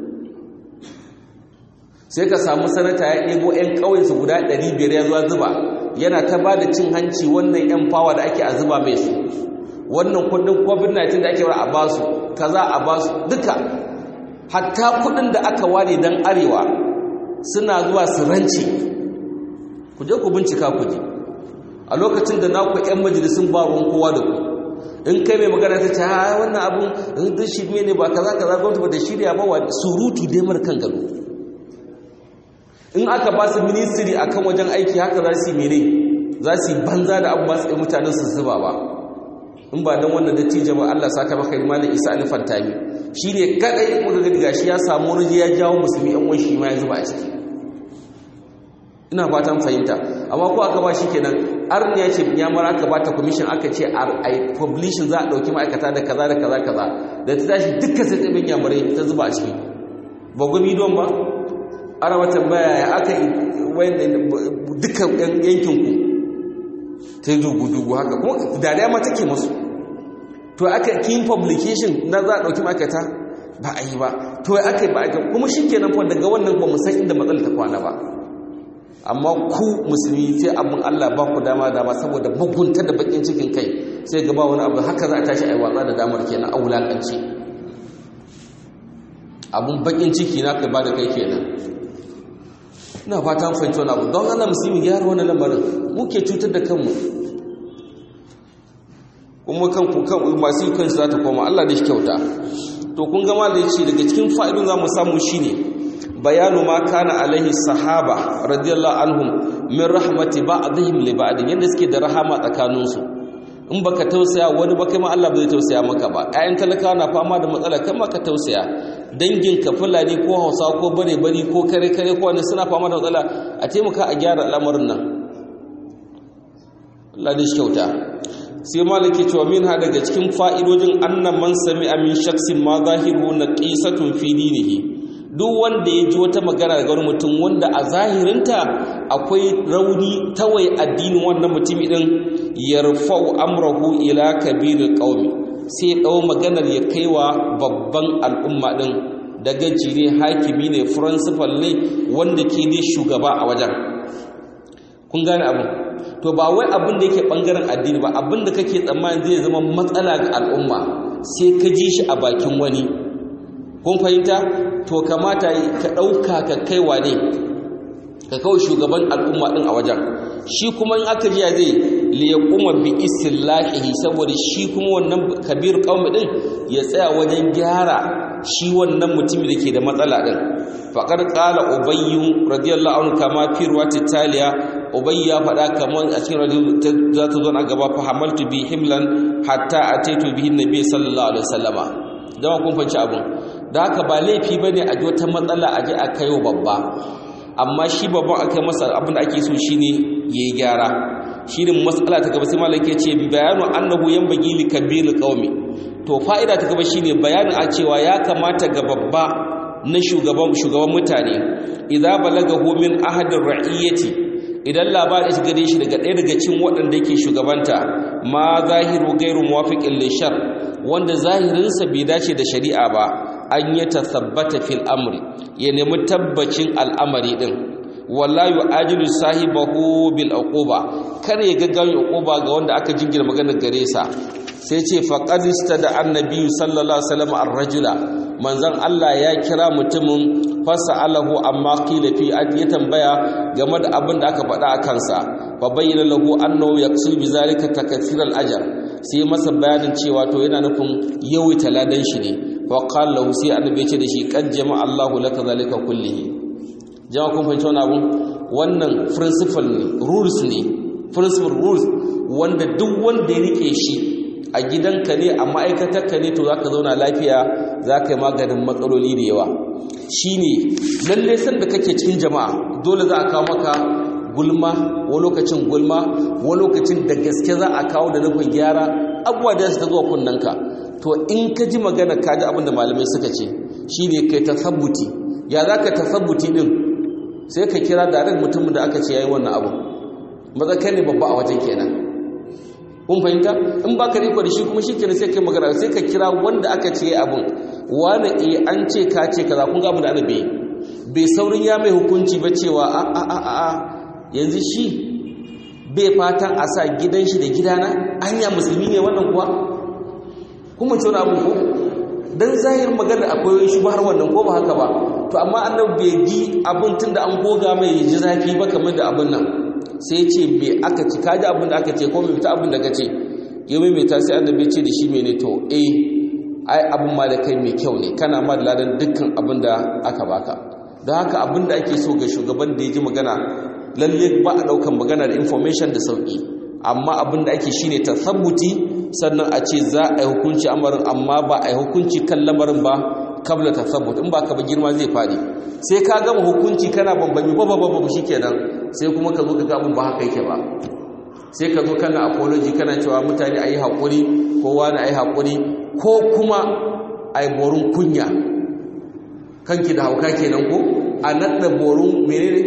sai ka samu sanata ya ɗebo 'yan ƙauyensu guda 500 ya zuwa zuba yana ta ba da cin hanci wannan 'yan fawa da ake a zuba mai su wannan kudin covid-19 da ake a basu kaza a basu duka hatta kudin da aka ware don arewa suna zuwa su rance ku je ku bincika ku je a lokacin da naku 'yan majalisun ba ruwan kowa da ku in kai mai magana ta ce wannan abun duk shirme ne ba kaza gwamnati ba da shirya ba wa surutu dai mara kan gado in aka ba su ministry akan wajen aiki haka za su yi mene za su yi banza da abu ba su yi mutanen su zuba ba in ba don wannan dattijo ba Allah saka maka imanin Isa Alfantami shi ne kadai muka ga gashi ya samu wani ya jawo musulmi yan uwan shi ma ya zuba a ciki ina fatan fahimta amma ko aka ba shi kenan arniya ce ya mara aka bata commission aka ce a publishing za a dauki ma'aikata da kaza da kaza kaza da ta tashi dukkan sai tsibin yamare ta zuba a ciki ba gumi don ba ana wata baya ya aka yi dukkan yankinku ta yi dugu-dugu haka kuma dariya ma take musu to aka kin publication na za a ɗauki ma'aikata ba a yi ba to aka yi ba a kuma shi kenan fa daga wannan ba san inda matsalar ta kwana ba amma ku musulmi sai abin Allah ba ku dama saboda mugunta da bakin cikin kai sai gaba wani abu haka za a tashi a yi watsa da damar kenan a wulakanci abun bakin ciki na kai ba da kai kenan ina fata an fahimci wani abu don ana musulmi gyara wani lamarin muke cutar da kanmu kuma kanku masu yi kansu za ta koma Allah da shi kyauta to kun gama da ce daga cikin fa'idun za mu samu shi ne bayanu ma kana alaihi sahaba radiyallahu anhum min rahmati ba'dihim li ba'din yadda suke da rahama tsakaninsu in baka tausaya wani ba kai ma Allah bai tausaya maka ba ƴaƴan talakawa na fama da matsala kai ma ka tausaya danginka fulani ko hausa ko bare-bari ko kare-kare ko wani suna fama da matsala a taimaka a gyara al'amarin nan Allah da shi kyauta sai malaki cewa min ha daga cikin fa'idojin annan man sami amin shaksin ma zahiru na ƙisatun fi dinihi duk wanda ya ji wata magana daga wani mutum wanda a zahirinta akwai rauni tawai addinin wannan mutumi din yarfa'u amrahu ila kabiril qaumi sai ɗau maganar ya kaiwa babban al'umma ɗin daga jire hakimi ne principal ne wanda ke ne shugaba a wajen kun gane abin to ba wai abin da yake ɓangaren addini ba abin da kake tsammani zai zama matsala ga al'umma sai ka ji shi a bakin wani kun fahimta to kamata ka ɗauka ka kaiwa ne ka kawai shugaban al'umma ɗin a wajen shi kuma in aka jiya zai liyaquma bi islahihi saboda shi kuma wannan kabir qaumi din ya tsaya wajen gyara shi wannan mutumi dake da matsala din faqad qala ubayy radiyallahu anhu kama fi riwayat taliya ubayy ya fada kamar a cikin za ta zo na gaba fa hamaltu bi himlan hatta ataitu bihi nabi sallallahu alaihi wasallama dan kun fanci abun da haka ba laifi bane a ji wata matsala a ji a kayo babba amma shi babban akai masa abin da ake so shine yayi gyara shirin matsala ta gaba sai malaka ce bayanu annahu yanbaghi li kabir qaumi to fa'ida ta gaba shine bayanin a cewa ya kamata ga babba na shugaban mutane idza balagahu min ahadir ra'iyati idan labari ya gare shi daga ɗaya daga cikin waɗanda yake shugabanta ma zahiru gairu muwafiqin li shar wanda zahirinsa bai dace da shari'a ba an yi tasabbata fil amri ya nemi tabbacin al'amari din wala yu'ajilu sahibahu bil uquba kar ya gaggawa uquba ga wanda aka jingina maganar gare sa sai ce faqad istada annabi sallallahu alaihi wasallam ar-rajula manzon Allah ya kira mutumin fasalahu amma qila fi ya tambaya game da abin da aka faɗa a kansa fa bayyana lahu annahu yaqsul bi zalika takathir al-ajr sai masa bayanin cewa to yana nufin yawaita ladan shi ne fa qala lahu sai annabi ya ce da shi qad jama'a Allahu laka zalika kullihi. Jama'a kun fahimci wannan abun, wannan principle ne, rules ne, principle rules wanda duk wanda ya rike shi a gidanka ne a ma'aikatarka ne to zaka zauna lafiya, zaka yi maganin matsaloli da yawa. Shine lalle san da kake cikin jama'a dole za a kawo maka gulma, wani lokacin gulma, wani lokacin da gaske za a kawo da nufin gyara, abubuwa da su ta zuwa kunnanka. To in ka ji magana ka ji abin da malamai suka ce shine kai tasabbuti. Ya zaka tasabbuti din? Sai ka kira da mutumin da aka ce yayi wannan abu, matsakai ne babba a wajen kenan. Kun fahimta? In baka riko da shi kuma shikenan sai kai magana, sai ka kira wanda aka ce yayi abun, wani an ce ka ce kaza, kun ga abin da annabi bai saurin ya mai hukunci ba cewa a yanzu shi bai fatan a sa gidan shi da gidana, anya musulmi ne wannan kuwa? Kuma ce wani abu ko dan zahir magana akwai shi har wannan ko ba haka ba, to amma annabi bai gi abin tunda an goga mai ji zafi ba kamar da abin nan, sai ya ce me aka ci, kaji abin da aka ce ko mai fita abin da ka ce, ya mai ta sai annabi ce da shi mene to ai abin ma da kai mai kyau ne, kana ma da ladan dukkan abin da aka baka. Don haka abin da ake so ga shugaban da ya ji magana, lalle ba a daukan magana da information da sauki, amma abin da ake shine tasabbuti, sannan a ce za a yi hukunci amarin, amma ba a yi hukunci kan lamarin ba kabla tasabbut, in ba ka ba girma zai fadi. Sai ka gama hukunci kana bambami ba shikenan, sai kuma ka zo ka ga abin ba haka yake ba, sai ka zo kana apology kana cewa mutane ayi hakuri, kowa na ayi hakuri, ko kuma ayi borun kunya kanki da hauka kenan ko a nadda borun menene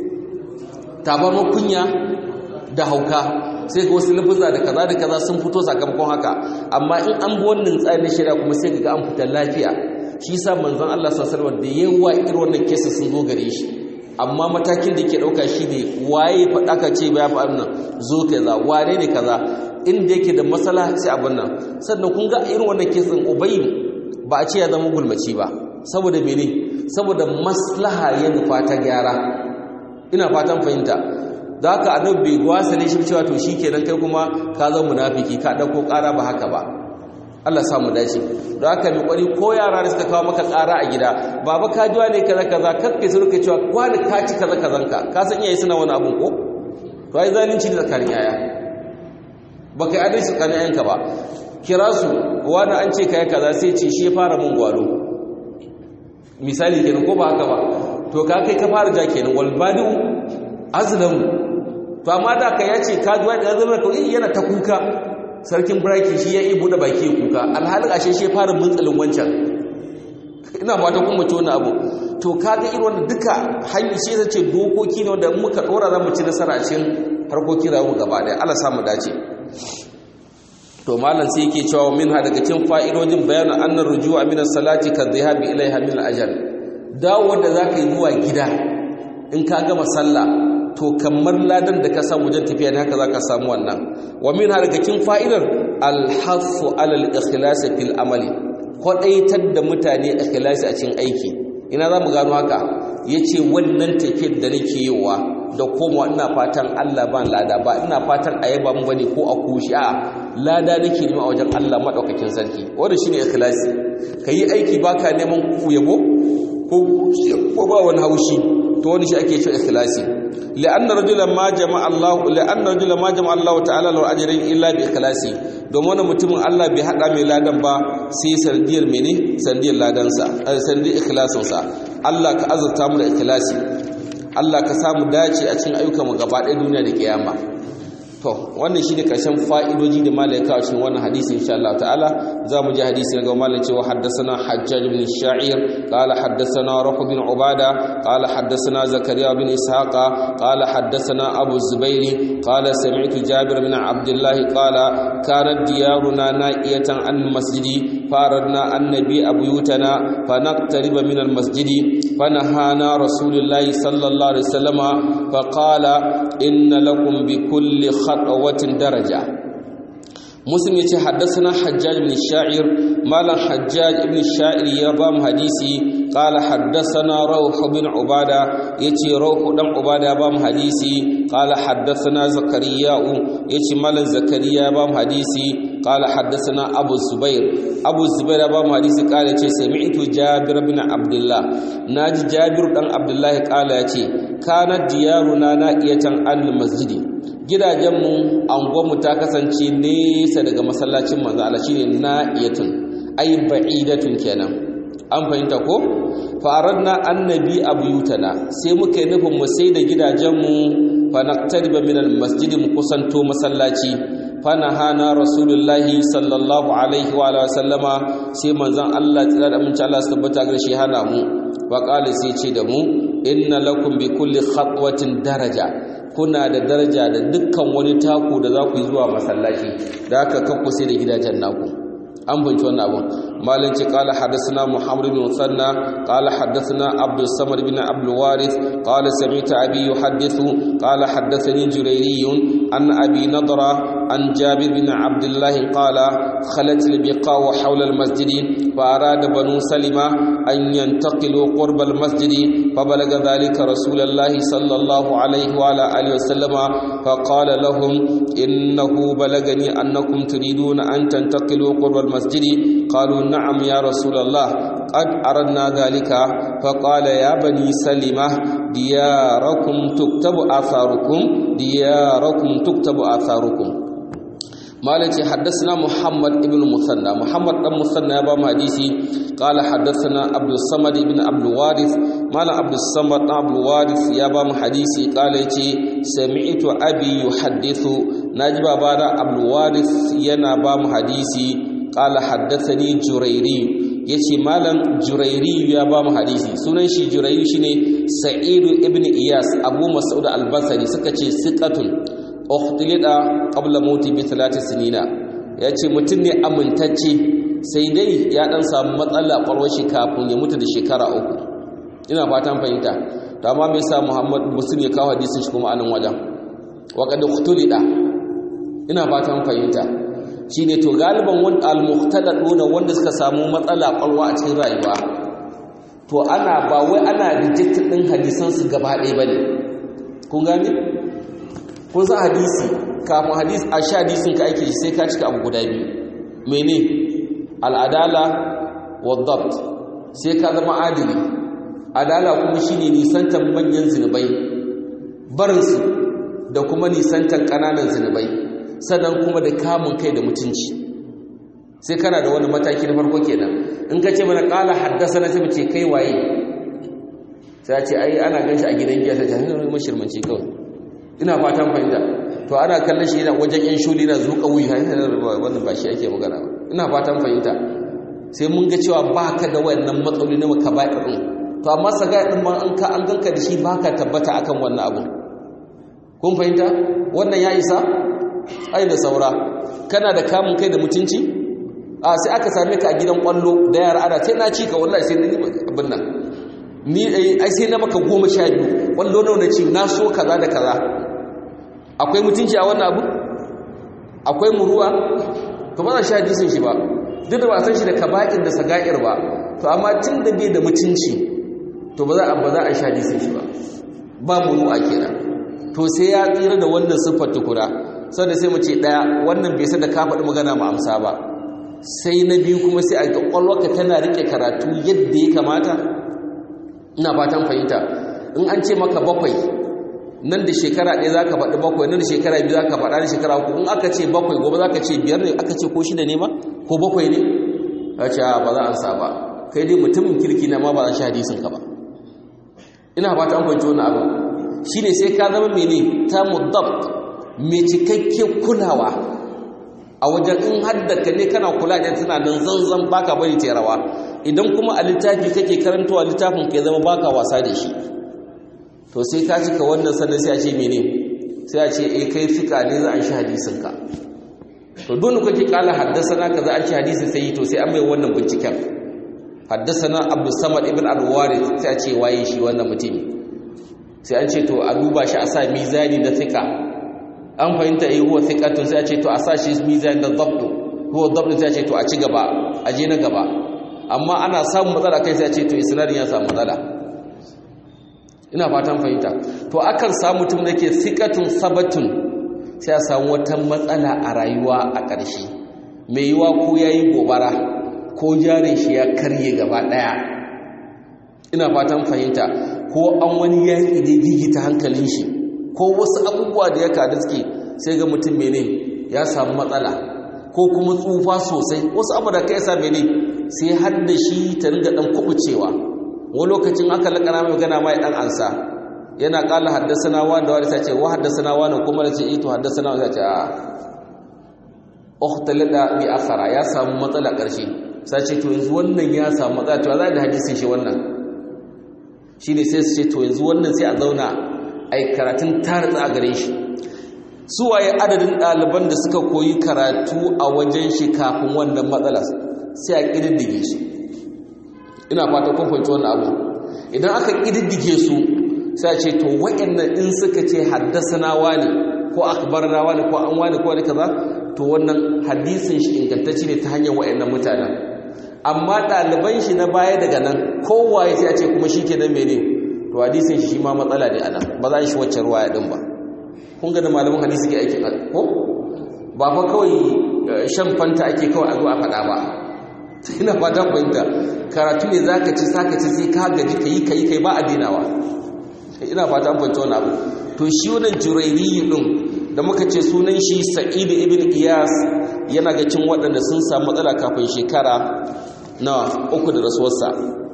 tabarma kunya da hauka, sai ga wasu lafuza da kaza sun fito sakamakon haka. Amma in an bi wannan tsarin shari'a kuma sai ga an fita lafiya. Shi yasa manzon Allah sallallahu alaihi wasallam da yawa irin wannan kesa sun zo gare shi, amma matakin da yake dauka shi ne waye faɗa ka ce ba ya faɗa nan zo kaza, wane ne kaza, inda yake da matsala sai abin nan. Sannan kun ga irin wannan kesin Ubay ba a ce ya zama gulmaci ba, saboda mene? Saboda maslaha ya nufa ta gyara. Ina fatan fahimta. Da haka annabi bai gwasale shi cewa to shikenan kai kuma ka zama munafiki ka dauko ƙara, ba haka ba. Allah ya samu dace. Da haka mai kwari ko yara da suka kawo maka ƙara a gida, baba ka jiwa ne kaza kakkai su ruka cewa wani ka ci kaza kazanka, ka san iyaye suna wani abun ko? To ai zalunci da tsakanin yaya. Baka yi adalci tsakanin yayanka ba. Kira su wani an ce kai kaza sai ce shi ya fara mun gwalo. Misali kenan ko ba haka ba? To ka kai ka fara ja kenan wal badu azlamu. To amma da ka yace ka jiwa da zama ko yana ta kuka. Sarkin Biraki shi ya yi buɗe baki kuka, alhalin ashe shi fara mutsalin wancan. Ina fata kuma ce wani abu. To kaga irin wanda duka hanyar shi zai ce dokoki ne wanda muka ɗora za mu ci nasara a cikin harkokin rayuwa gaba ɗaya. Allah samu dace. To malam sai yake cewa min ha daga cikin fa'idojin bayanin annar rujuwa min as-salati ka dhahabi ilaiha min al-ajal. Dawo da zaka yi zuwa gida in ka gama sallah, to kamar ladan da ka samu wajen tafiya ne haka zaka samu wannan. Wa min harkakin fa'idar al-hasu ala al-ikhlas fil amali, kwadaitar da mutane ikhlasi a cikin aiki. Ina zamu gano haka? Yace wannan tafiyar da nake yiwa da koma ina fatan Allah ban lada ba, ina fatan ayaba mun bane ko a kushi, a lada nake nema a wajen Allah madaukakin sarki. Wannan shine ikhlasi. Kai aiki baka neman ku yabo ko ba wani haushi, to wani shi ake cewa ikhlasi. لأن رجلا ما جمع الله تعالى له أجرين إلا بإخلاصه, domin mutumin Allah bai hada mai ladan ba sai sandiyar mene, sandiyar ladansa, sandiyar ikhlasinsa. Allah ka azurta mu da ikhlasi, Allah ka samu dace a cikin ayyukanmu gaba ɗaya duniya da kiyama. To wannan shine karshen fa'idoji da malai kawo cikin wannan hadisi insha Allah ta'ala. Za mu ji hadisi daga malai cewa haddathana Hajjaj bin Sha'ir qala haddathana Ruh bin Ubada qala haddathana Zakariya bin Ishaqa qala haddathana Abu Zubair qala sami'tu Jabir bin Abdullah qala kanat diyaruna na'iyatan an masjidi faradna an nabi'a buyutana fanaqtariba min al masjidi fanahana Rasulullahi sallallahu alaihi wasallam faqala inna lakum bi kulli خطوة درجة. مسلم يتي حدثنا حجاج بن الشاعر مالا حجاج بن الشاعر يبام حديثي قال حدثنا روح بن عبادة يتي روح بن عبادة يبام حديثي قال حدثنا زكريا يتي مالا زكريا يبام حديثي qala haddathana abu zubair ba mu hadisi qala yace sami'tu jabir ibn abdullah naji jabir dan abdullah qala yace kana diyaruna na'iyatan al-masjidi gidajenmu anguwanmu ta kasance nesa daga masallacin manzo Allah shine na'iyatun ay ba'idatun kenan an fahimta ko faradna annabi abuyutana sai muka yi nufin mu sai da gidajenmu fa naqtariba min almasjid mu kusanto masallaci fa nahana rasulullahi sallallahu alaihi wa alihi sallama sai manzon Allah tsira da mun ci Allah tabbata ga shi hana mu wa qala sai ce da mu inna lakum bi kulli khatwatin daraja kuna da daraja da dukkan wani taku da za ku yi zuwa masallaci da haka kanku sai da gidajen naku an binci wannan abun malin ce qala hadathana muhammad bin musanna qala hadathana abdus samad bin abdul warith qala sami'tu abi yuhaddithu qala hadathani jurayri an abi nadra an jabir bin abdullah qala khalat al biqa wa hawla al masjid fa arada banu salima an yantaqilu qurba al masjid fa balaga dhalika rasulullah sallallahu alayhi wa ala alihi wa sallama fa qala lahum innahu balagani annakum turiduna an tantaqilu qurba al المسجد قالوا نعم يا رسول الله قد أردنا ذلك فقال يا بني سلمة دياركم تكتب آثاركم مالك حدثنا محمد بن المثنى محمد بن المثنى يا بام حديثي قال حدثنا عبد الصمد بن عبد الوارث مال عبد الصمد بن عبد الوارث يا بام حديثي قال سمعت أبي يحدث نجب بابا عبد الوارث ينا بام حديثي قال حدثني جريري yace malam jurairi ya ba mu hadisi sunan shi jurairi shine sa'id ibn iyas abu mas'ud al-basri suka ce siqatun ukhtilida qabla mauti bi 3 sinina yace mutun ne amintacce sai dai ya dan samu matsala kwarwar shi kafin ya mutu da shekara 3 ina fatan fahimta to amma me yasa muhammad muslim ya kawo hadisin shi kuma anan wajen wa qad ukhtilida ina fatan fahimta shine to galiban wanda al-muhtadaduna wanda suka samu matsala kwalwa a cikin rayuwa to ana ba wai ana reject din hadisan su gaba ɗaya bane kun gane kun san hadisi kafin hadisi a sha hadisin ka ake sai ka cika abu guda biyu mene al-adala wad-dabt sai ka zama adili adala kuma shine nisantan manyan zinubai barin su da kuma nisantan kananan zinubai sannan kuma da kamun kai da mutunci sai kana da wani mataki na farko kenan in ka ce mana qala haddathana sai mu ce kai waye sai ce ai ana ganshi a gidan giya sai ta hanyar mashirmanci kawai ina fatan fahimta to ana kallon shi yana wajen yan shuli na zuƙa wuyi wannan ba shi ake magana ba ina fatan fahimta sai mun ga cewa baka da wayannan matsaloli na makaba'ir din to amma saga din ma an ganka da shi baka tabbata akan wannan abu kun fahimta wannan ya isa ai da saura kana da kamun kai da mutunci a sai aka same ka a gidan kwallo da yara ana sai na ci ka wallahi sai ni abin nan ni ai sai na maka 12 kwallo nawa na ci na so kaza da kaza akwai mutunci a wannan abu akwai muruwa to ba za shi hadisin shi ba duk da ba san shi da kaba'ir da saga'ir ba to amma tun da bai da mutunci to ba za a shi hadisin shi ba muruwa kenan to sai ya tsira da wannan siffar tukura sau da sai mu ce ɗaya wannan bai sa da ka faɗi magana ma amsa ba sai na biyu kuma sai a ga ƙwalwarka tana riƙe karatu yadda ya kamata ina fatan fahimta in an ce maka 7 nan da shekara ɗaya za ka faɗi 7 nan da shekara 2 za ka faɗa da shekara 3 in aka ce 7 gobe za ka ce 5 ne aka ce ko 6 ne ma ko 7 ne ya ce ba za a ansa ba kai dai mutumin kirki na ma ba za shi hadisin ka ba ina fatan fahimci wannan abu shine sai ka zama mene ta mudabt mai cikakke kulawa a wajen in haddaka ne kana kula da tunanin zanzan baka bari ta rawa idan kuma a littafi kake karantawa littafin ka zama baka wasa da shi to sai ka cika wannan sannan sai a ce mene sai a ce kai fika ne za a shi hadisin ka to don kake kala haddasana kaza an ci hadisi sai to sai an mai wannan binciken haddasana Abdus Samad ibn al-Warith sai a ce waye shi wannan mutumi sai an ce to a duba shi a sa mizani na fika an fahimta huwa thiqatun sai a ce to a sa shi mizan da dabt huwa dabt sai a ce to a ci gaba a je na gaba amma ana samun matsala kai sai a ce to isnadin ya samu matsala ina fatan fahimta to akan samu mutum da ke thiqatun sabatun sai a samu wata matsala a rayuwa a ƙarshe mai yiwa ko yayi gobara ko jarin shi ya karye gaba daya, ina fatan fahimta, ko an wani yaƙi da gigita hankalin shi ko wasu abubuwa da ya kada suke sai ga mutum mene ya samu matsala ko kuma tsufa sosai, wasu abu da kai sa mene sai har da shi ta ringa dan kubucewa. wani lokacin aka lakana mai magana mai dan ansa yana kala haddasana wanda wani sai ce wa haddasana wani kuma da ce ito haddasana wani sai ce a ukhtalada bi akhara, ya samu matsala karshe sai ce to yanzu wannan ya samu matsala to za da hadisin shi wannan shine sai su ce to yanzu wannan sai a zauna ai karatun taritsa a gare shi. Su waye adadin ɗaliban da suka koyi karatu a wajen shi kafin wannan matsala sai a ƙididdige su. Ina fata kun fahimci wannan abu. Idan aka ƙididdige su sai a ce to waɗannan in suka ce haddasana wani ko akbarna wani ko an wani ko wani kaza, to wannan hadisin shi ingantacce ne ta hanyar waɗannan mutanen. Amma ɗaliban shi na baya daga nan kowaye sai a ce kuma shi ke nan mene, to hadisin shi ma matsala ne ana, ba za shi wacce ruwaya din ba. Kun ga da malamin hadisi ke aikin ko ba fa kawai shan fanta ake kawai a zo a faɗa ba. Ina fata fahimta, karatu ne zaka ci saka ci sai ka gaji kai ba a dinawa. Ina fata fahimta wannan abu. To shi wannan Jurayri din da muka ce sunan shi Sa'id ibn Iyas yana ga cin waɗanda sun samu matsala kafin shekara na 3 da rasuwarsa.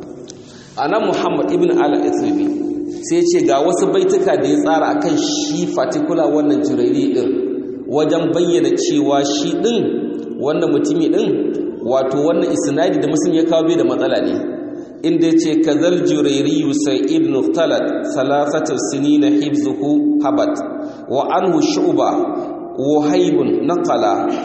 Ana Muhammad ibn al-Ithribi sai ce ga wasu baituka da ya tsara akan shi particular wannan Jurayri din wajen bayyana cewa shi din wannan mutumi din wato wannan isnadi da Muslim ya kawo bai da matsala ne, inda yace kazal Jurayri Sa'id nuqtalat 3 sinina hibzuhu habat wa anhu Shu'ba وهيب نقل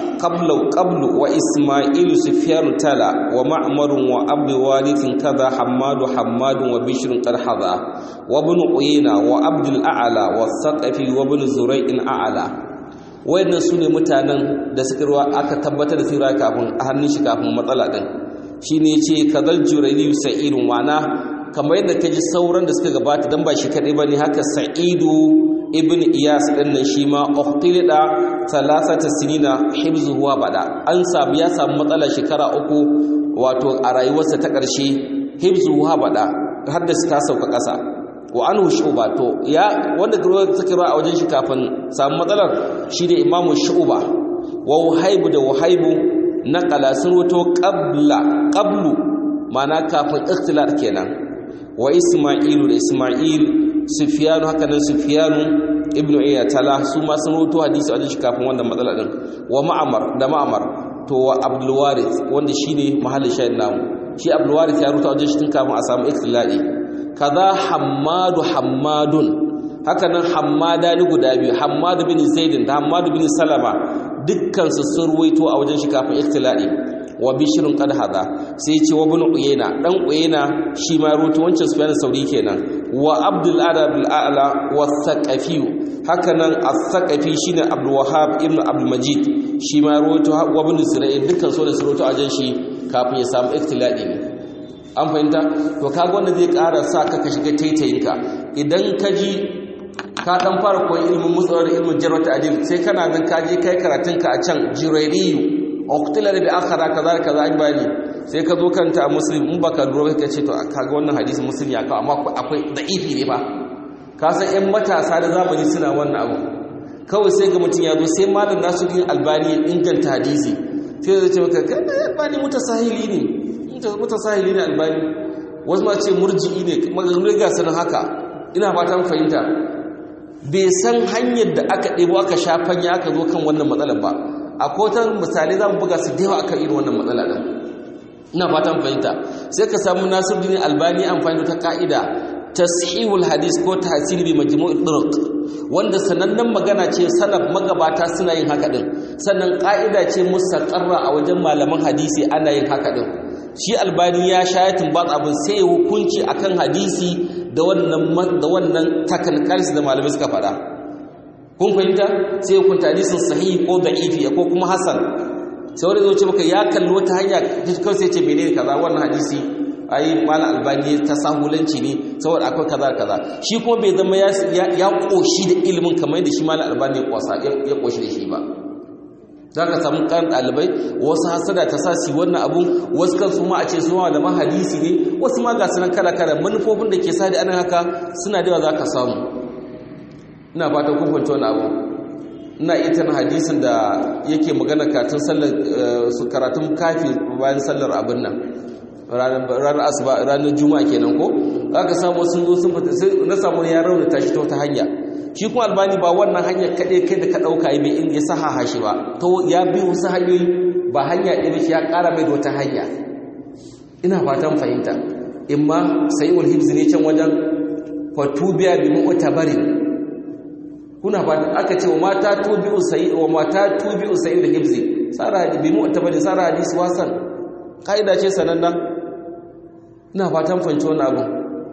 قبل وإسماعيل سفيان تلا ومعمر وأبي والد كذا حماد وبشر قد حظى وابن عيينة وعبد الأعلى والثقفي وابن زريع أعلى. wayannan sune mutanen da suka ruwa aka tabbatar da sirra kafin a hannun shi kafin matsala din. Shine yace kadal Jurayri Sa'id wana kamar yadda kaji sauran da suka gabata dan ba shi kadai bane, haka Sa'idu ibn Iyas din nan shi ma ukhtilida 3 sinina hibzuhu wa bada, an ya samu matsala shekara 3 wato a rayuwarsa ta ƙarshe, hibzuhu wa bada haddasa ta sauka ƙasa. Wa anhu Shu'ba, to ya wanda take ruwa a wajen shi kafin samu matsalar shi da Imamu Shu'ba wa Wahaibu da Wahaibu naqala sun wato qablu ma'ana kafin ikhtilar kenan, wa Isma'ilu da Isma'il, Sufyanu haka nan Sufyanu ibn Iyatala su ma sun rawaito hadisi a shi kafin wannan matsala din, wa Ma'mar da Ma'mar, to wa Abdul Warith wanda shine mahallin shahid namu, shi Abdul Warith ya rawaito a shi tun kafin a samu ikhtilali. Kaza Hammadun haka nan Hammadani guda biyu, Hammad bin Zaid da Hammad bin Salama dukkan su sun rawaito a wajen shi kafin ikhtilali. Wa Bishrun qad hada sai ce wa ibn Uyayna dan Uyayna shi ma rawaito wancan Sufyan Sauri kenan, wa Abdul A'la wa Thaqafi haka nan As-Thaqafi shine Abdul Wahhab ibn Abdul Majid shi ma rawaito wa ibn Sirayl dukkan su da su rawaito a wajen shi kafin ya samu ikhtilali ne. An fahimta, to kaga wanda zai ƙara sa ka shiga taitayinka idan ka ji ka dan fara koyi ilmin musawa da ilmin jarh wa ta'dil sai kana nan ka je kai karatun ka a can Jurayri uqtila bi akhara kaza an bani, sai ka zo kanta a Muslim in baka lura ka ce to kaga wannan hadisi Muslim ya kawo amma akwai da'ifi ne ba. Ka san ƴan matasa da zamani suna wannan abu, kawai sai ga mutum ya zo sai malam Nasiruddin Albani ya inganta hadisi sai zai ce maka kai Albani mutasahili ne Albani, wasu ma ce murji'i ne, maganganu ga sanin haka. Ina fatan fahimta, bai san hanyar da aka ɗebo aka shafanya aka zo kan wannan matsalar ba. Akwai wata misalai za mu buga su da yawa akan irin wannan matsala ɗin. Ina fatan fahimta, sai ka samu Nasiruddin Albani amfani da ta ka'ida tasihihul hadis ko tahsin bi majmu'it turuq, wanda sanannen magana ce salaf magabata suna yin haka din, sannan ka'ida ce mustaqarra a wajen malaman hadisi ana yin haka din. Shi Albani ya shayatin ba abin sai hukunci akan hadisi da wannan takalkalis da malamai suka faɗa. Kun fahimta, sai hukunta hadisin sahihi ko da'ifi ko kuma hasan. Sai wanda zai ce maka ya kalli wata hanya kawai sai ce menene kaza wannan hadisi ai malam Albani ta sahulanci ne saboda akwai kaza shi kuma bai zama ya koshi da ilimin kamar da shi malam Albani ya koshi da shi ba. zaka samu kan dalibai wasu hasada ta sasi wannan abu wasu kan su ma a ce su malaman hadisi ne wasu ma ga sunan kala manufofin da ke sadi anan haka suna da zaka samu ina fata kun fahimci wannan abu ina ita hadisin da yake magana karatun sallar su karatun kafi bayan sallar abin nan ranar asuba ranar juma'a kenan ko zaka samu sun zo sun fita sai na samu ya raunata shi ta wata hanya shi kuma albani ba wannan hanyar kaɗai kai da ka ɗauka yi mai in ya sahaha shi ba to ya bi wasu hanyoyi ba hanya ɗaya shi ya ƙara mai da wata hanya ina fatan fahimta imma sai hibzi ne can wajen fatubiya bi mu'tabarin kuna fatan aka ce wa mata tubi'u sai hibzi sara bi mu'tabarin sara hadisi wasan kaida ce sananna ina fatan fahimci wannan abu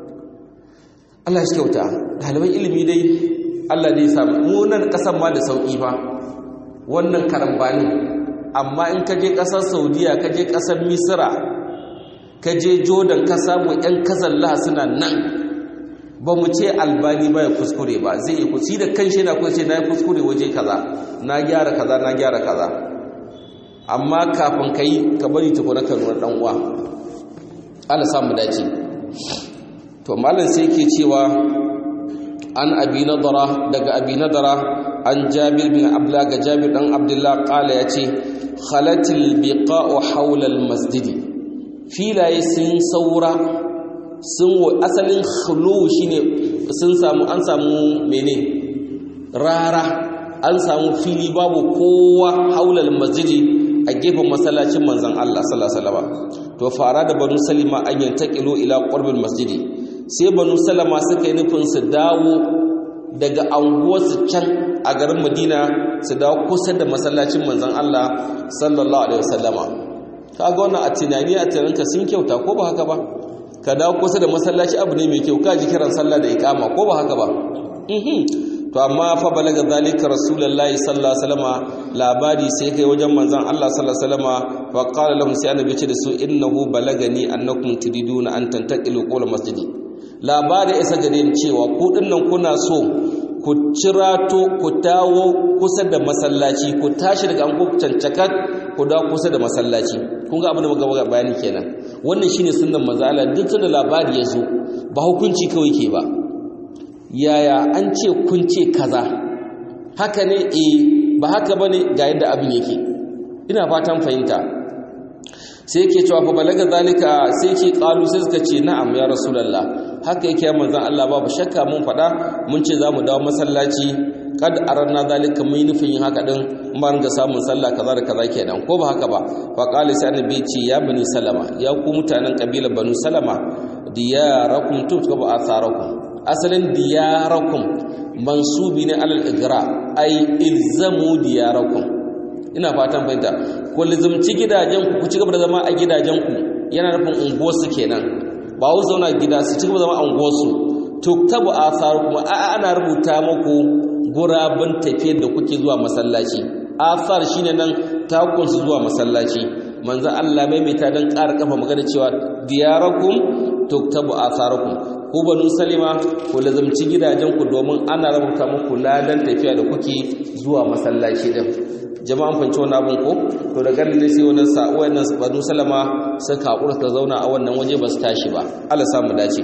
Allah shi kyauta ɗaliban ilimi dai Allah dai samu mu nan kasan ma da sauki fa wannan karambani amma in ka je kasar Saudiya ka je kasar Misra ka je Jordan ka samu ƴan kazalla suna nan ba mu ce albani ba ya kuskure ba zai yi kusi da kanshi na kuce na yi kuskure waje kaza na gyara kaza amma kafin kai ka bari tukuna ka nuna dan uwa Allah samu dace to malam sai yake cewa an abi nadara daga abi nadara an jabir bin abdullah ga jabir dan abdullah kala yace khalatil biqa'u hawla al masjid filaye sun saura sun asalin khulu shine an samu mene rara an samu fili babu kowa hawla al masjid a gefen masallacin manzon Allah sallallahu alaihi wasallam to fara da banu salima an yantaqilu ila qurbil masjid sai banu salama suka yi nufin su dawo daga anguwarsu can a garin madina su dawo kusa da masallacin manzon Allah sallallahu alaihi wasallama kaga wannan a tunani a tunaninka sun kyauta ko ba haka ba ka dawo kusa da masallaci abu ne mai kyau ka ji kiran sallah da iqama ko ba haka ba to amma fa balaga zalika rasulullahi sallallahu alaihi wasallama labari sai kai wajen manzon Allah sallallahu alaihi wasallama fa qala lahum sai annabi ce da su innahu balagani annakum turiduna an tantaqilu qawla masjidi labari isa gare ni cewa ku dinnan kuna so ku cirato ku dawo kusa da masallaci ku tashi daga ango cancakat ku dawo kusa da masallaci kun ga abin da muka bayani kenan wannan shine sunnan manzo Allah duk da labari ya zo ba hukunci kawai ke ba yaya an ce kun ce kaza haka ne ba haka bane ga yadda abin yake ina fatan fahimta sai yake cewa fa balaga zalika sai yake qalu sai suka ce na'am ya rasulullah haka yake manzon Allah babu shakka mun fada mun ce zamu dawo masallaci kad aranna zalika mun nufin yin haka din mun ga samun sallah kaza da kaza kenan ko ba haka ba fa qala sai annabi ce ya bani salama ya ku mutanen kabilar banu salama diyarakum tutqabu atharakum asalin diyarakum mansubi ne alal igra ay ilzamu diyarakum ina fatan fahimta ku lizumci gidajenku ku ci gaba da zama a gidajenku yana nufin unguwarsu kenan ba ku zauna gida su ci gaba da zama a unguwarsu tuktabu atharukum ana rubuta muku gurabun tafiyar da kuke zuwa masallaci athar shine nan takun su zuwa masallaci manzo Allah mai ta dan ƙara kafa magana cewa diyarakum tuktabu atharukum ku banu salima ku lazumci gidajenku domin ana rubuta muku ladan tafiya da kuke zuwa masallaci din jama'an fanci wannan abin ko to da ganin ne sai wannan banu salama suka hakura ta zauna a wannan waje ba su tashi ba Allah samu dace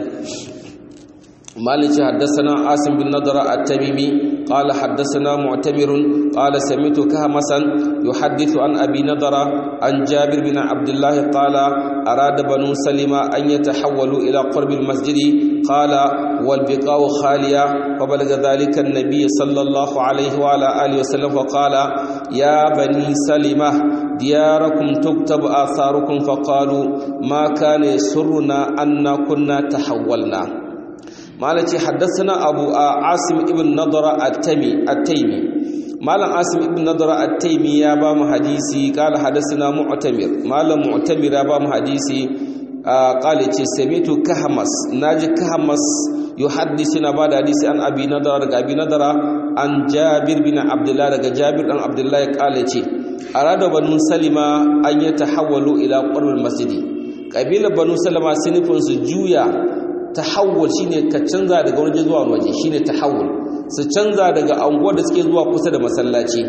مالك حدثنا عاصم بن نضرة التميمي قال حدثنا معتمر قال سمعت كهمسا يحدث عن أبي نضرة عن جابر بن عبد الله قال أراد بنو سلمة أن يتحولوا إلى قرب المسجد قال والبقاء خالية فبلغ ذلك النبي صلى الله عليه وعلى آله وسلم فقال يا بني سلمة دياركم تكتب آثاركم فقالوا ما كان يسرنا أننا كنا تحولنا مالك حدثنا أبو عاصم ابن نضرة التيمي مالك عاصم ابن نضرة التيمي يا بام حديثي قال حدثنا معتمر مالك معتمر يا بام حديثي قال سمعت كهمس ناجي كهمس يحدثنا بعد حديث عن أبي نضرة عن جابر بن عبد الله جابر بن عبد الله قال أراد بنو سلمة أن يتحولوا إلى قرب المسجد قبيلة بنو سلمة سنفون سجويا tahawul shine ka canza daga waje zuwa waje shine tahawul su canza daga anguwar da suke zuwa kusa da masallaci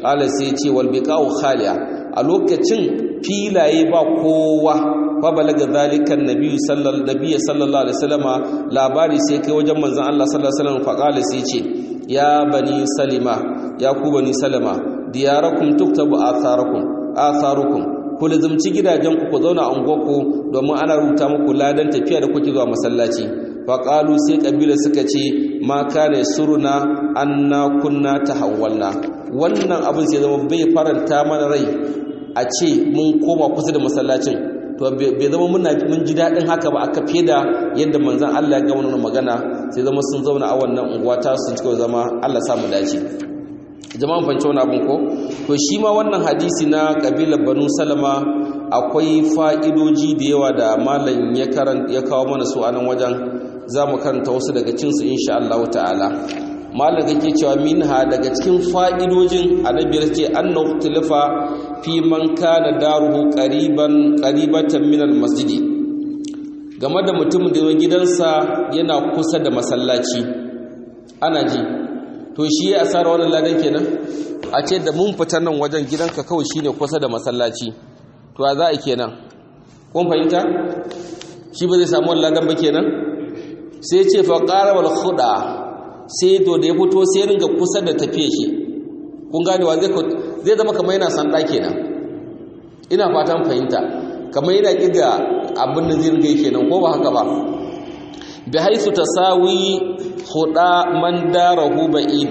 qala sai ce wal biqa'u khaliya a lokacin filaye ba kowa fa balaga zalika annabi sallallahu alaihi wasallama labari sai kai wajen manzon Allah sallallahu alaihi wasallam fa qala sai ce ya bani salima ya ku bani salama diyarakum tuktabu atharukum ku lazumci gidajen ku zauna a unguwarku domin ana rubuta muku ladan tafiya da kuke zuwa masallaci fa qalu sai kabila suka ce ma kana suruna anna kunna tahawwalna wannan abin sai zama bai faranta mana rai a ce mun koma kusa da masallacin to bai zama mun ji daɗin haka ba aka fiye da yadda manzon Allah ya ga wannan magana sai zama sun zauna a wannan unguwa ta sun cika zama Allah sa mu dace jama'an fance wani abin ko to shi ma wannan hadisi na kabilar Banu Salama akwai fa'idoji da yawa da malam ya kawo mana su a nan wajen za mu karanta wasu daga cinsu insha Allah ta'ala malam yake cewa minha daga cikin fa'idojin annabi ya ce annahu ikhtilafa fi man kana daruhu qaribatan min al-masjid game da mutumin da gidansa yana kusa da masallaci ana ji to shi ya asara wannan ladan kenan a ce da mun fita nan wajen gidanka kawai shine kusa da masallaci to a za a kenan kun fahimta shi ba zai samu wannan ladan ba kenan sai ya ce fa qarabal khuda sai to da ya fito sai ya ringa kusa da tafiye shi kun gane wa zai zama kamar yana sanda kenan ina fatan fahimta kamar yana kiga abin da zai ringa kenan ko ba haka ba bi haisu tasawi khuda man darahu ba'id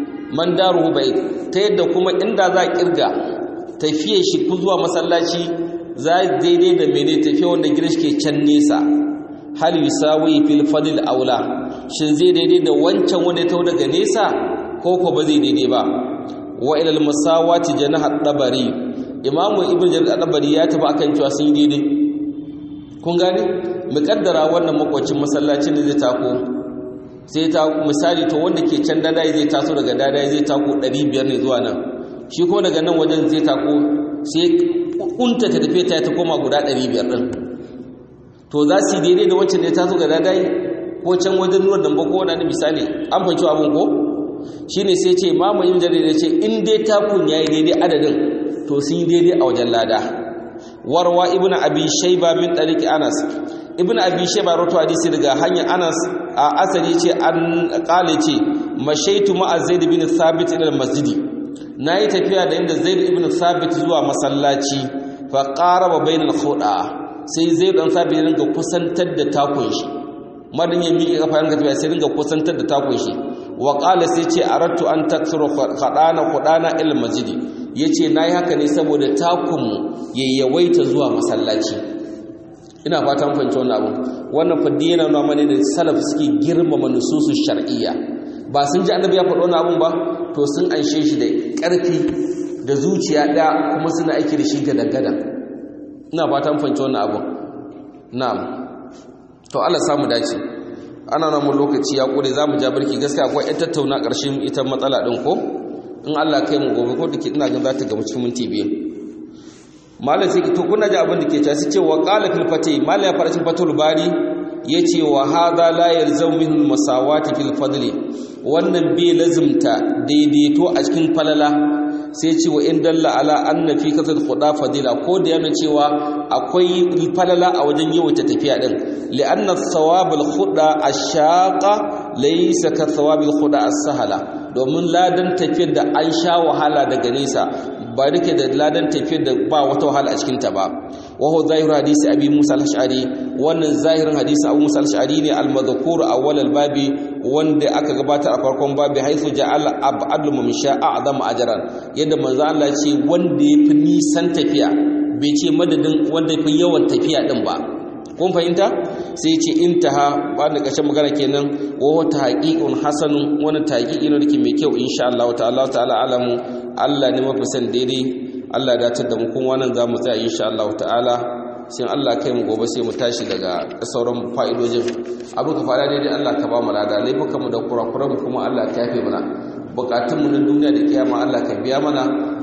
ta yadda kuma inda za kirga tafiye shi ku zuwa masallaci za daidai da mene tafiye wanda gidan shi ke can nesa hal yusawi fil fadl aula shin zai daidai da wancan wanda ya tawo daga nesa ko ba zai daidai ba wa ila al musawati janaha at-tabari imamu ibnu jarir at-tabari ya tafi akan cewa sun daidai kun gane mukaddara wannan makwacin masallacin da zai tako sai ta misali to wanda ke can dadai zai taso daga dadai zai tako 500 ne zuwa nan shi ko daga nan wajen zai tako sai kunta ta tafi ta koma guda 500 din to za su daidai da wacce ne ta zo ga dadai ko can wajen nuwar damba ko wani misali an fahimci abin ko shine sai ce imamu ibn jarir ce in dai takun yayi daidai adadin to sun yi daidai a wajen lada warwa ibn abi shayba min tariqi anas ibn abi shayba rawato hadisi daga hanyar anas a asali ce an kale ce mashaitu ma'a zaid ibn thabit ila masjidi nayi tafiya da inda zaid ibn thabit zuwa masallaci fa qaraba bainal khuda sai zai dan sabi ringa kusantar da takun shi madan ya miƙe kafa ringa tafiya sai ringa kusantar da takun shi wa qala sai ce aradtu an taksuru khudana ila masjidi yace nayi haka ne saboda takun mu yayyawaita zuwa masallaci ina fatan fahimci wannan abu wannan faddi yana nuna mana da salaf suke girmama nususus shar'iyya ba sun ji annabi ya faɗo wannan abun ba to sun anshe shi da ƙarfi da zuciya ɗaya kuma suna aiki da shi gadan ina fatan fahimci wannan abu na'am to Allah samu dace ana nan mun lokaci ya kore zamu ja barki gaskiya akwai ita tattauna ƙarshen ita matsala din ko in Allah kai mu gobe ko dake ina ga za ta gaba cikin minti biyu malam sai to kuna ji abin da ke cewa ce wa qala fil fati malam ya fara cikin fatul bari yace wa hadha la yalzam minhu masawati fil fadli wannan bai lazimta daidaito a cikin falala sai ce wa in dalla ala anna fi kasal khuda fadila ko da yana cewa akwai falala a wajen yawaita tafiya din li'anna thawab al khuda ash-shaqa laysa ka thawab al khuda as-sahala domin ladan tafiyar da an sha wahala daga nesa ba dake da ladan tafiyar da ba wata wahala a cikin ta ba wa huwa zahiru hadisi abi musa al-ash'ari wannan zahirin hadisi abu musa al-ash'ari ne al-madhkur awwal al-babi wanda aka gabatar a farkon babi haifu ja'ala ab'adul mumsha a'zam ajran yadda manzo Allah ce wanda yafi nisan tafiya bai ce madadin wanda yafi yawan tafiya din ba kun fahimta sai ya ce intaha ba da kashin magana kenan wa wata haqiqun hasanun wani taqiqi ne dake mai kyau insha Allah ta'ala alamu Allah ne mafi san daidai Allah ya dace da mu kun wannan zamu tsaya insha Allah ta'ala sai Allah kai mu gobe sai mu tashi daga sauran fa'idojin abu ka fara daidai Allah ka ba mu lada laifukan mu da kurakuran mu kuma Allah ka yafe mana bukatun mu na duniya da kiyama Allah ka biya mana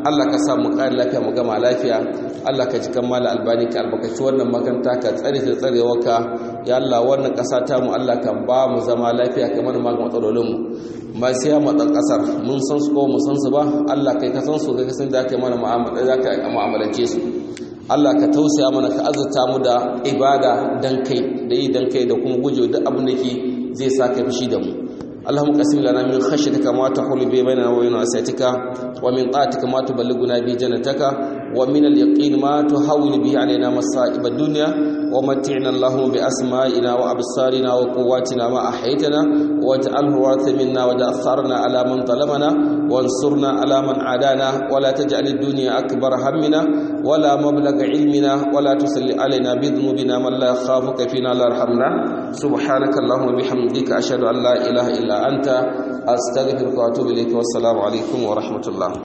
Allah ka sa mu ƙari lafiya mu gama lafiya Allah ka ji kammala albani ka albarkaci wannan makaranta ka tsare ta tsarewarka ya Allah wannan ƙasa ta mu Allah kan ba mu zama lafiya kamar maganin matsalolin mu masu ya matsan ƙasar mun san su ko mu san su ba Allah kai ka san su kai ka san da ka mana mu'amalance su Allah ka tausaya mana ka azurta mu da ibada dan kai da yi dan kai da kuma guje duk abin da ke zai sa ka fushi da mu اللهم قسم لنا من خشيتك ما تحول به بيننا وبين معصيتك ومن طاعتك ما تبلغنا به جنتك ومن اليقين ما تهون به علينا مصائب الدنيا ومتعنا اللهم بأسمائنا وأبصارنا وقواتنا ما أحيتنا واجعله وارث منا واجعل ثارنا على من ظلمنا وانصرنا على من عادانا ولا تجعل الدنيا أكبر همنا ولا مبلغ علمنا ولا تسل علينا بذنوبنا من لا يخافك فينا لا يرحمنا سبحانك اللهم وبحمدك أشهد أن لا إله إلا أنت أستغفرك وأتوب إليك والسلام عليكم ورحمة الله